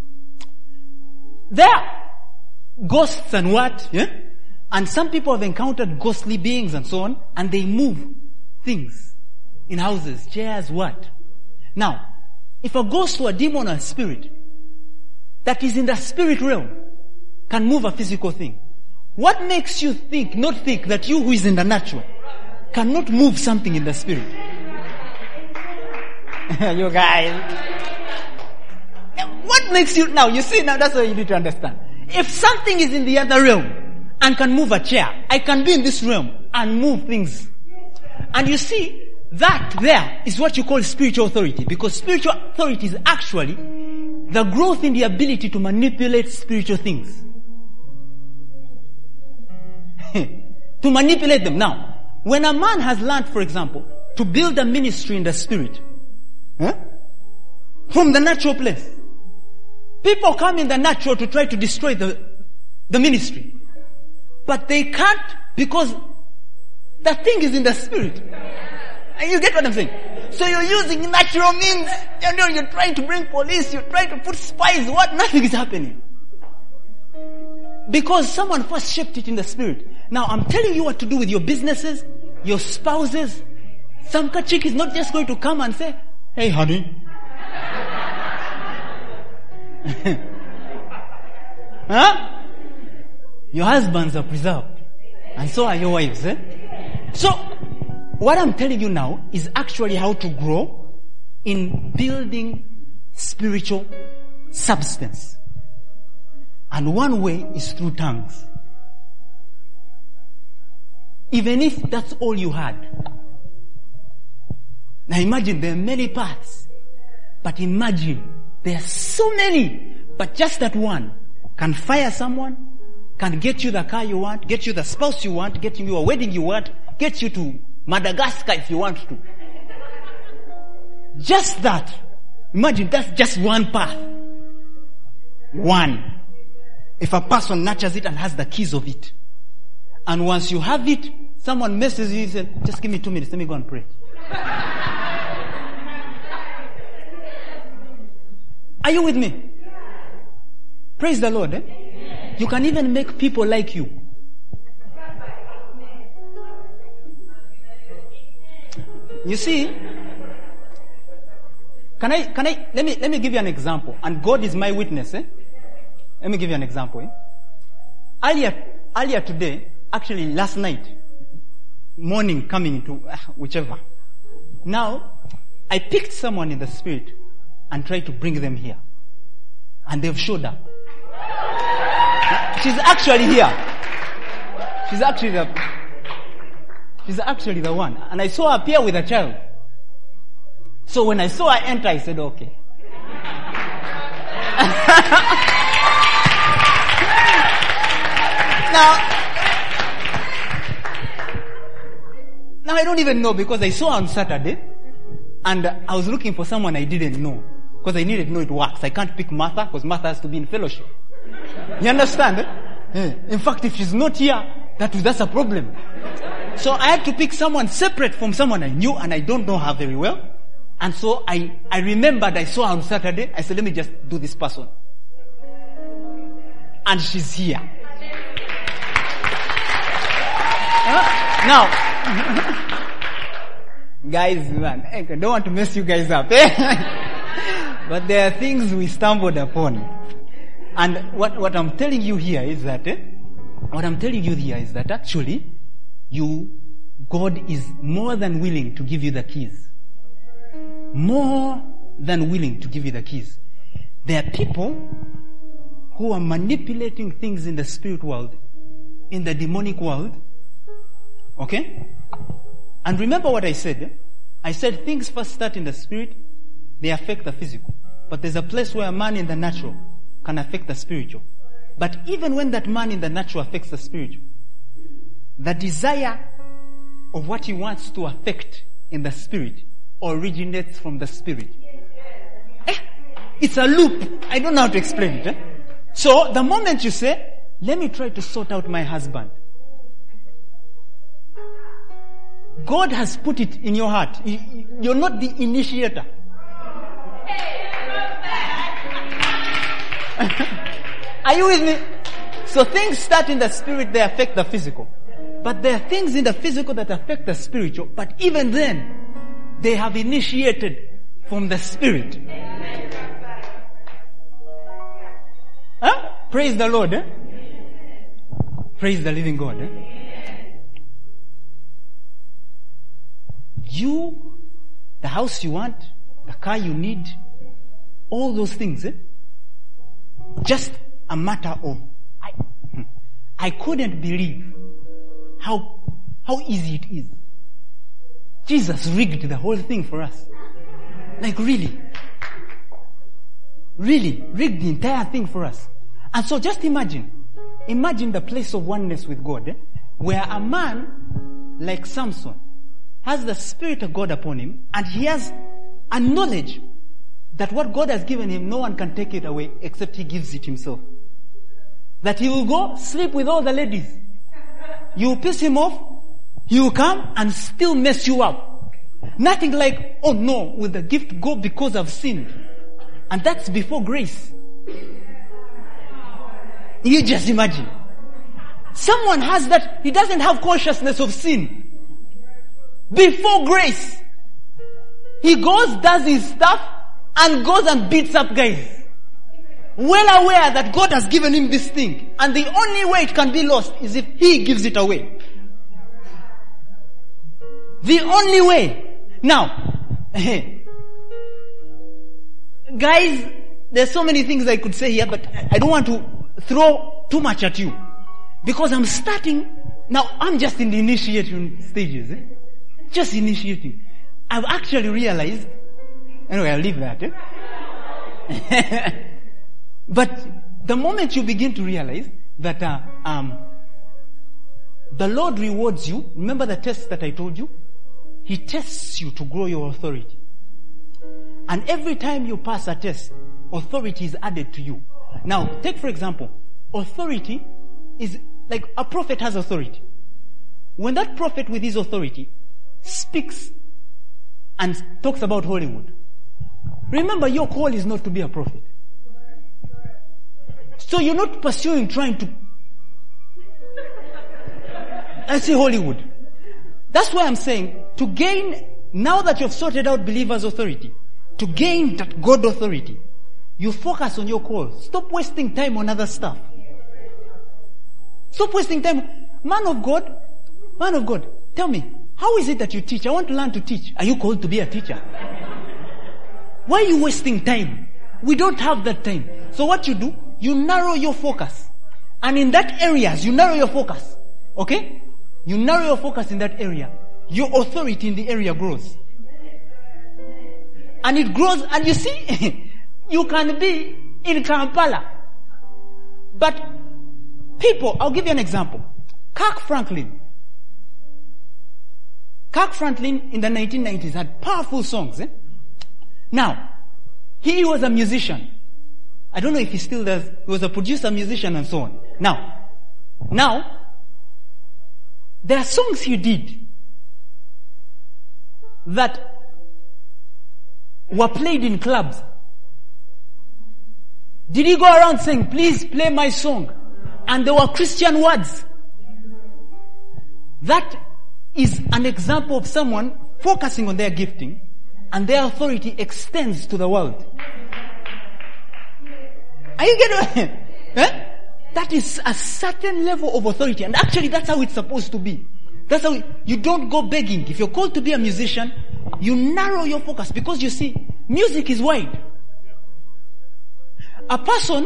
There are ghosts and what, yeah? And some people have encountered ghostly beings and so on, and they move things in houses, chairs, what. Now, if a ghost or a demon or a spirit that is in the spirit realm can move a physical thing, what makes you think, not think, that you who is in the natural cannot move something in the spirit? You guys. What makes you, now you see, now that's what you need to understand. If something is in the other realm and can move a chair, I can be in this realm and move things. And you see, that there is what you call spiritual authority, because spiritual authority is actually the growth in the ability to manipulate spiritual things. To manipulate them. Now, when a man has learned, for example, to build a ministry in the spirit, huh? From the natural place, people come in the natural to try to destroy the, the ministry. But they can't, because the thing is in the spirit. And you get what I'm saying? So you're using natural means, you know, you're trying to bring police, you're trying to put spies, what? Nothing is happening. Because someone first shaped it in the spirit. Now I'm telling you what to do with your businesses, your spouses. Some chick is not just going to come and say, hey honey. Huh? Your husbands are preserved. And so are your wives. Eh? So, what I'm telling you now is actually how to grow in building spiritual substance. And one way is through tongues. Even if that's all you had. Now imagine there are many paths. But imagine there are so many. But just that one can fire someone, can get you the car you want, get you the spouse you want, get you a wedding you want, get you to Madagascar if you want to. Just that. Imagine that's just one path. One. If a person nurtures it and has the keys of it. And once you have it, someone messes you and says, just give me two minutes, let me go and pray. Are you with me? Praise the Lord. Eh? You can even make people like you. You see, can I, can I, let me, let me give you an example. And God is my witness. Eh? Let me give you an example. Eh? Earlier, earlier today, actually last night, morning coming to uh, whichever. Now, I picked someone in the spirit and tried to bring them here. And they've showed up. She's actually here. She's actually the, she's actually the one. And I saw her appear with a child. So when I saw her enter, I said, okay. Now, now I don't even know because I saw her on Saturday and I was looking for someone I didn't know because I needed to know it works. I can't pick Martha because Martha has to be in fellowship. You understand? Eh? In fact, if she's not here, that, that's a problem. So I had to pick someone separate from someone I knew and I don't know her very well. And so I, I remembered I saw her on Saturday. I said, let me just do this person. And she's here. Huh? Now, guys, man, I don't want to mess you guys up. Eh? But there are things we stumbled upon. And what, what I'm telling you here is that, eh, what I'm telling you here is that actually, you, God is more than willing to give you the keys. More than willing to give you the keys. There are people who are manipulating things in the spirit world, in the demonic world. Okay? And remember what I said. Eh? I said things first start in the spirit, they affect the physical. But there's a place where a man in the natural can affect the spiritual. But even when that man in the natural affects the spiritual, the desire of what he wants to affect in the spirit originates from the spirit. Eh? It's a loop. I don't know how to explain it. Eh? So the moment you say, let me try to sort out my husband, God has put it in your heart. You're not the initiator. Are you with me? So things start in the spirit, they affect the physical. But there are things in the physical that affect the spiritual. But even then, they have initiated from the spirit. Huh? Praise the Lord. Eh? Praise the living God. Eh? You, the house you want, the car you need, all those things, eh? Just a matter of, I, I couldn't believe how, how easy it is. Jesus rigged the whole thing for us. Like really. Really, rigged the entire thing for us. And so just imagine, imagine the place of oneness with God, eh? Where a man like Samson has the Spirit of God upon him, and he has a knowledge that what God has given him, no one can take it away except he gives it himself. That he will go sleep with all the ladies. You piss him off, he will come and still mess you up. Nothing like, oh no, will the gift go because I've sinned? And that's before grace. You just imagine. Someone has that, he doesn't have consciousness of sin. Before grace, he goes, does his stuff, and goes and beats up guys. Well aware that God has given him this thing. And the only way it can be lost is if he gives it away. The only way. Now, guys, there's so many things I could say here, but I don't want to throw too much at you. Because I'm starting, now I'm just in the initiating stages. Eh? Just initiating. I've actually realized, anyway, I'll leave that. Eh? But the moment you begin to realize that uh, um, the Lord rewards you, remember the test that I told you? He tests you to grow your authority. And every time you pass a test, authority is added to you. Now, take for example, authority is like a prophet has authority. When that prophet with his authority speaks and talks about Hollywood, remember your call is not to be a prophet. So you're not pursuing trying to I say Hollywood. That's why I'm saying to gain, now that you've sorted out believers' authority, to gain that God authority, you focus on your call. Stop wasting time on other stuff. Stop wasting time. Man of God, man of God, tell me, how is it that you teach? I want to learn to teach. Are you called to be a teacher? Why are you wasting time? We don't have that time. So what you do, you narrow your focus. And in that areas, you narrow your focus. Okay? You narrow your focus in that area. Your authority in the area grows. And it grows, and you see, you can be in Kampala. But people, I'll give you an example. Kirk Franklin. Kirk Franklin in the nineteen nineties had powerful songs. Eh? Now, he was a musician. I don't know if he still does. He was a producer, musician, and so on. Now, now, There are songs you did that were played in clubs. Did you go around saying, please play my song? And there were Christian words. That is an example of someone focusing on their gifting, and their authority extends to the world. Are you getting it? Eh? That is a certain level of authority, and actually that's how it's supposed to be. That's how, you don't go begging. If you're called to be a musician, you narrow your focus, because you see, music is wide. A person,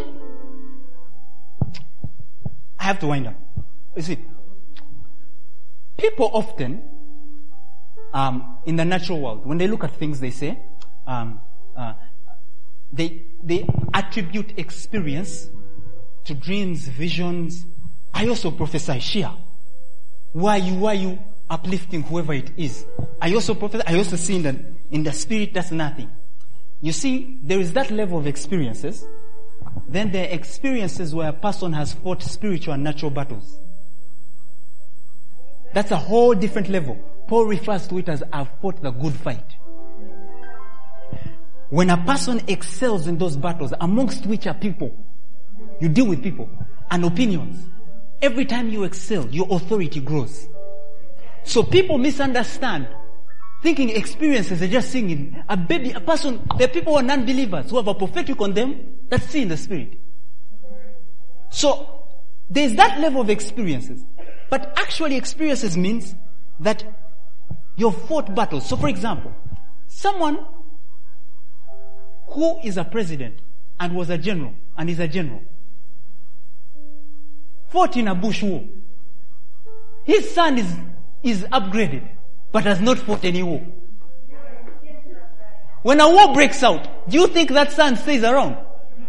I have to wind up. You see, people often, um, in the natural world, when they look at things, they say, um, uh, they they attribute experience to dreams, visions. I also prophesy. Share. Why you why you uplifting whoever it is? I also prophesy. I also see in the in the spirit. That's nothing. You see, there is that level of experiences. Then there are experiences where a person has fought spiritual and natural battles. That's a whole different level. Paul refers to it as I've fought the good fight. When a person excels in those battles, amongst which are people, you deal with people and opinions. Every time you excel, your authority grows. So people misunderstand, thinking experiences are just singing. A baby, a person, there are people who are non-believers who have a prophetic on them that see in the spirit. So there's that level of experiences. But actually experiences means that you've fought battles. So for example, someone who is a president and was a general and is a general fought in a bush war. His son is, is upgraded but has not fought any war. When a war breaks out, do you think that son stays around?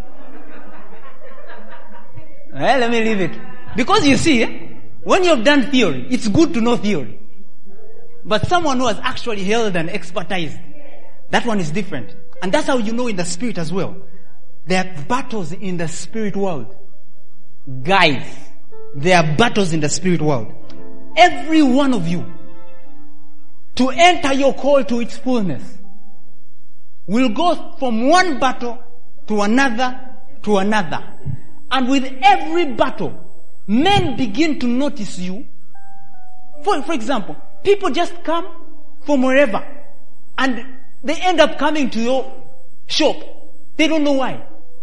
Well, let me leave it. Because you see, eh, when you've done theory, it's good to know theory. But someone who has actually held and expertised, that one is different. And that's how you know in the spirit as well. There are battles in the spirit world. Guys, there are battles in the spirit world. Every one of you, to enter your call to its fullness, will go from one battle to another to another. And with every battle, men begin to notice you. For, for example, people just come from wherever and they end up coming to your shop. They don't know why.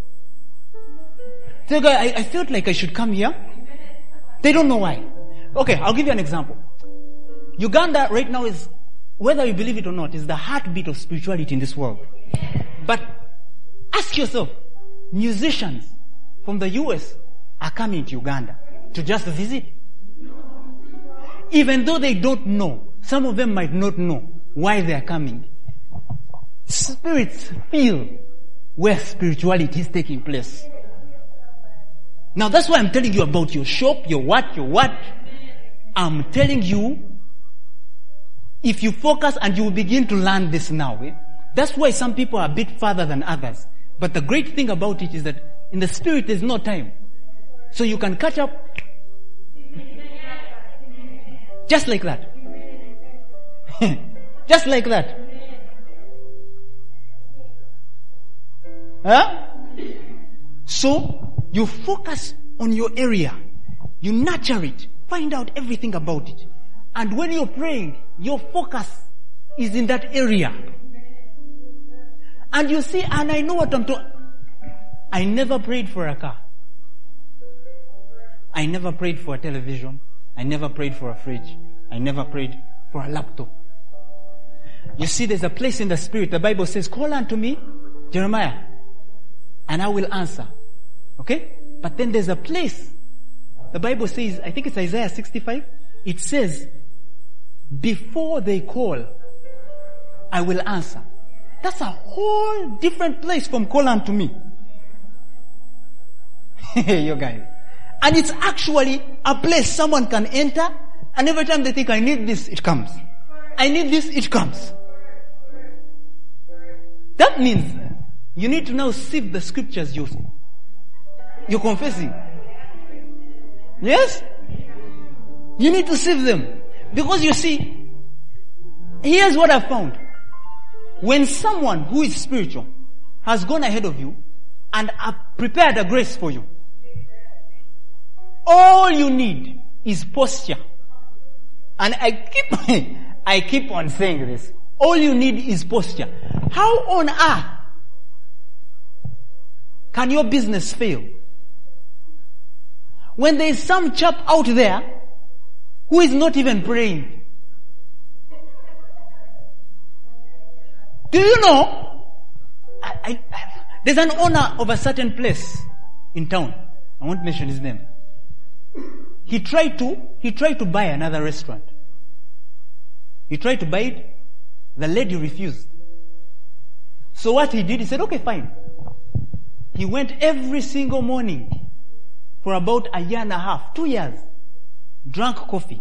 They go, I, I felt like I should come here. They don't know why. Okay, I'll give you an example. Uganda right now is, whether you believe it or not, is the heartbeat of spirituality in this world. But ask yourself, musicians from the U S are coming to Uganda to just visit. Even though they don't know, some of them might not know why they are coming. Spirits feel where spirituality is taking place. Now that's why I'm telling you about your shop, your what, your what. I'm telling you, if you focus and you will begin to learn this now, eh? That's why some people are a bit further than others. But the great thing about it is that in the spirit there's no time. So you can catch up just like that. Just like that. Huh? So you focus on your area. You nurture it. Find out everything about it. And when you're praying, your focus is in that area. And you see, and I know what I'm talking. I never prayed for a car. I never prayed for a television. I never prayed for a fridge. I never prayed for a laptop. You see, there's a place in the spirit. The Bible says, call unto me, Jeremiah, and I will answer. Okay? But then there's a place. The Bible says, I think it's Isaiah sixty-five. It says, before they call, I will answer. That's a whole different place from call unto me. You guys. And it's actually a place someone can enter, and every time they think, I need this, it comes. I need this, it comes. That means you need to now sieve the scriptures you, you're confessing. Yes? You need to sieve them. Because you see, here's what I've found. When someone who is spiritual has gone ahead of you and have prepared a grace for you, all you need is posture. And I keep, I keep on saying this. All you need is posture. How on earth can your business fail when there is some chap out there who is not even praying? Do you know, I, I, I, there's an owner of a certain place in town. I won't mention his name. He tried to, he tried to buy another restaurant. He tried to buy it. The lady refused. So what he did, he said, okay, fine. He went every single morning for about a year and a half, two years, drank coffee.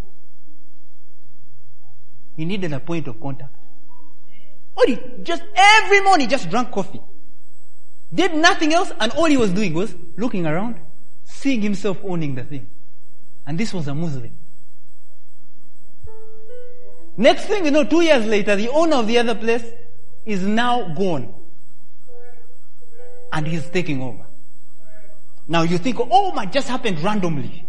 He needed a point of contact. All he, just every morning, just drank coffee. Did nothing else, and all he was doing was looking around, seeing himself owning the thing. And this was a Muslim. Next thing you know, two years later, the owner of the other place is now gone. And he's taking over. Now you think, oh, my, just happened randomly.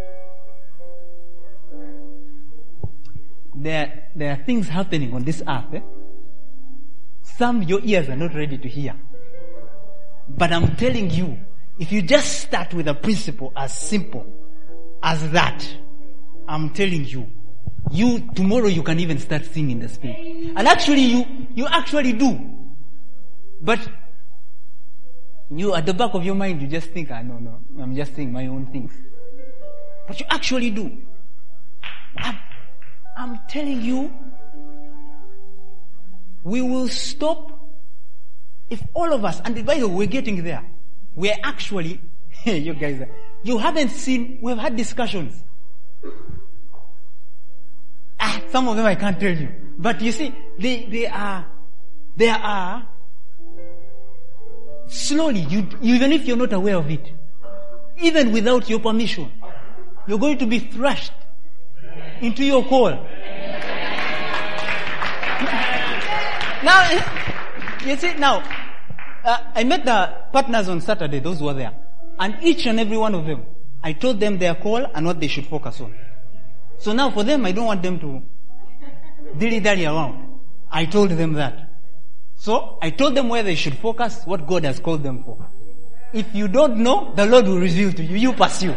There, there are things happening on this earth. Eh? Some your ears are not ready to hear. But I'm telling you, if you just start with a principle as simple as that, I'm telling you, you, tomorrow you can even start seeing in the spirit. And actually you, you actually do. But you, at the back of your mind, you just think, ah, no, no, I'm just saying my own things. But you actually do. I'm, I'm telling you, we will stop if all of us, and by the way, we're getting there. We're actually, you guys, you haven't seen, we've had discussions. Ah, some of them I can't tell you. But you see, they, they are, they are, slowly, you, even if you're not aware of it, even without your permission, you're going to be thrust into your call. Now, you see, now, uh, I met the partners on Saturday, those who were there. And each and every one of them, I told them their call and what they should focus on. So now for them, I don't want them to dilly-dally around. I told them that. So I told them where they should focus, what God has called them for. If you don't know, the Lord will reveal to you. You pursue.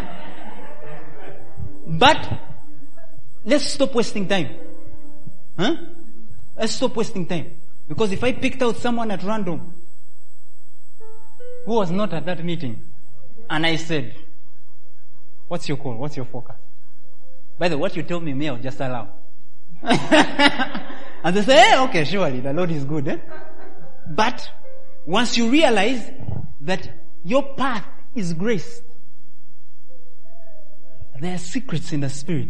But let's stop wasting time. Huh? Let's stop wasting time. Because if I picked out someone at random who was not at that meeting, and I said, what's your call? What's your focus? By the way, what you tell me, me, I'll just allow. And they say, hey, okay, surely, the Lord is good. Eh? But once you realize that your path is graced, there are secrets in the spirit.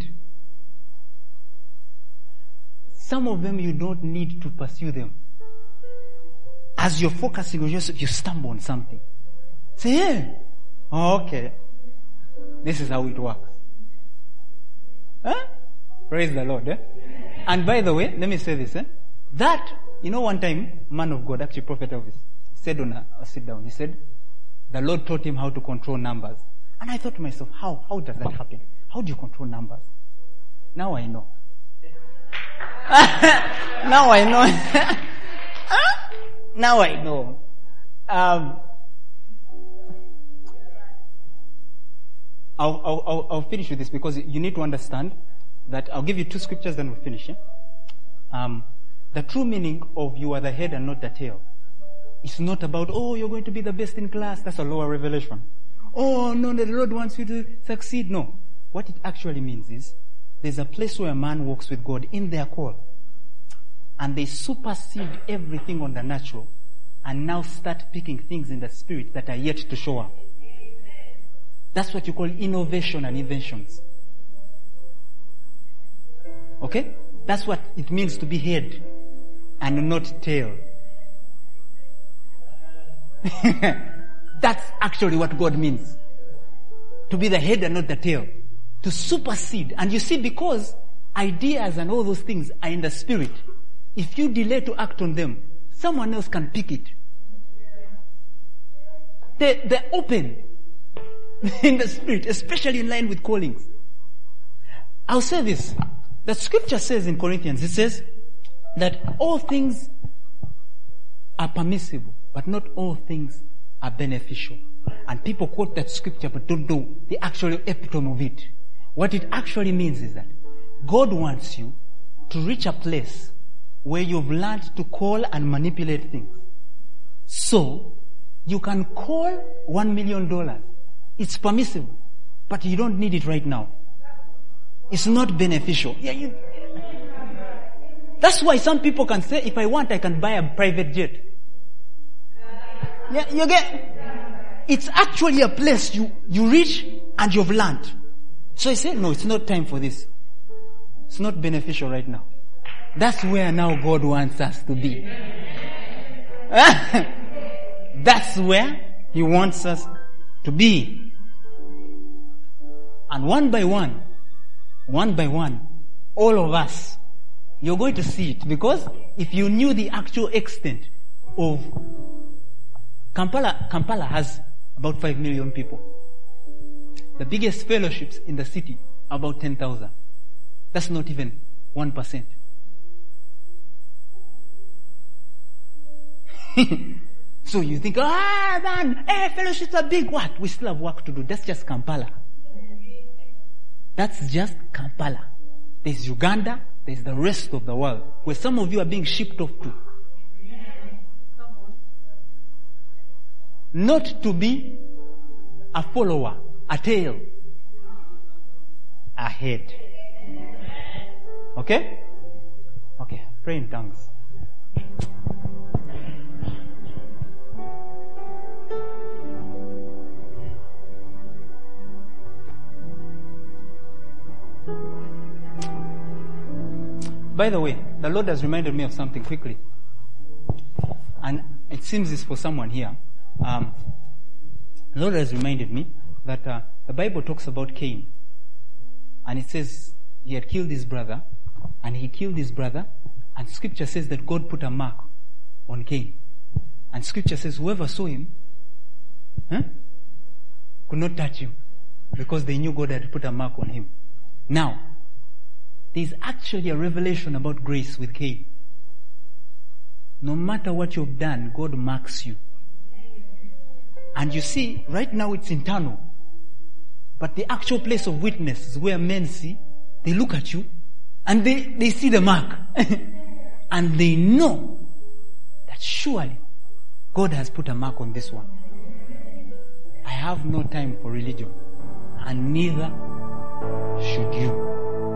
Some of them you don't need to pursue them. As you're focusing on yourself, you stumble on something. Say, yeah, oh, okay. This is how it works. Huh? Praise the Lord. Eh? And by the way, let me say this. Eh? That, you know, one time, man of God, actually Prophet Elvis, said on a, a sit down, he said, the Lord taught him how to control numbers. And I thought to myself, how? How does that happen? How do you control numbers? Now I know. Now I know. Now I know. Um, I'll, I'll, I'll finish with this because you need to understand that I'll give you two scriptures, then we'll finish. Yeah? Um, the true meaning of you are the head and not the tail. It's not about, oh, you're going to be the best in class. That's a lower revelation. Oh, no, the Lord wants you to succeed. No. What it actually means is, there's a place where a man walks with God in their call. And they supersede everything on the natural and now start picking things in the spirit that are yet to show up. That's what you call innovation and inventions. Okay? That's what it means to be head and not tail. That's actually what God means. To be the head and not the tail. To to supersede. And you see, because ideas and all those things are in the spirit, if you delay to act on them, someone else can pick it. They, they're open in the spirit, especially in line with callings. I'll say this. The scripture says in Corinthians, it says that all things are permissible, but not all things are beneficial. And people quote that scripture but don't know the actual epitome of it. What it actually means is that God wants you to reach a place where you've learned to call and manipulate things. So, you can call one million dollars. It's permissible, but you don't need it right now. It's not beneficial. Yeah, you, that's why some people can say, if I want, I can buy a private jet. Yeah, you get, it's actually a place you, you reach and you've learned. So I say, no, it's not time for this. It's not beneficial right now. That's where now God wants us to be. That's where He wants us to be. And one by one, one by one, all of us, you're going to see it. Because if you knew the actual extent of Kampala, Kampala has about five million people. The biggest fellowships in the city are about ten thousand. That's not even one percent. So you think, ah man, eh, fellowships are big. What? We still have work to do. That's just Kampala. That's just Kampala. There's Uganda, there's the rest of the world, where some of you are being shipped off to. Not to be a follower, a tail, a head. Okay? Okay, pray in tongues. By the way, the Lord has reminded me of something quickly. And it seems it's for someone here. Um, the Lord has reminded me that uh, the Bible talks about Cain. And it says he had killed his brother. And he killed his brother. And scripture says that God put a mark on Cain. And scripture says whoever saw him huh, could not touch him. Because they knew God had put a mark on him. Now, there's actually a revelation about grace with Cain. No matter what you've done, God marks you. And you see, right now it's internal. But the actual place of witness is where men see, they look at you, and they, they see the mark. And they know that surely God has put a mark on this one. I have no time for religion. And neither should you.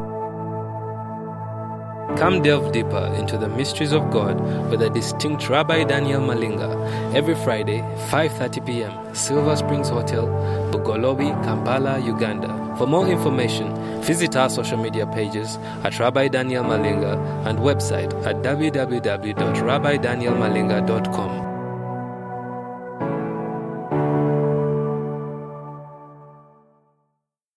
Come delve deeper into the mysteries of God with a distinct Rabbi Daniel Malinga every Friday, five thirty p.m., Silver Springs Hotel, Bugolobi, Kampala, Uganda. For more information, visit our social media pages at Rabbi Daniel Malinga and website at w w w dot rabbi daniel malinga dot com.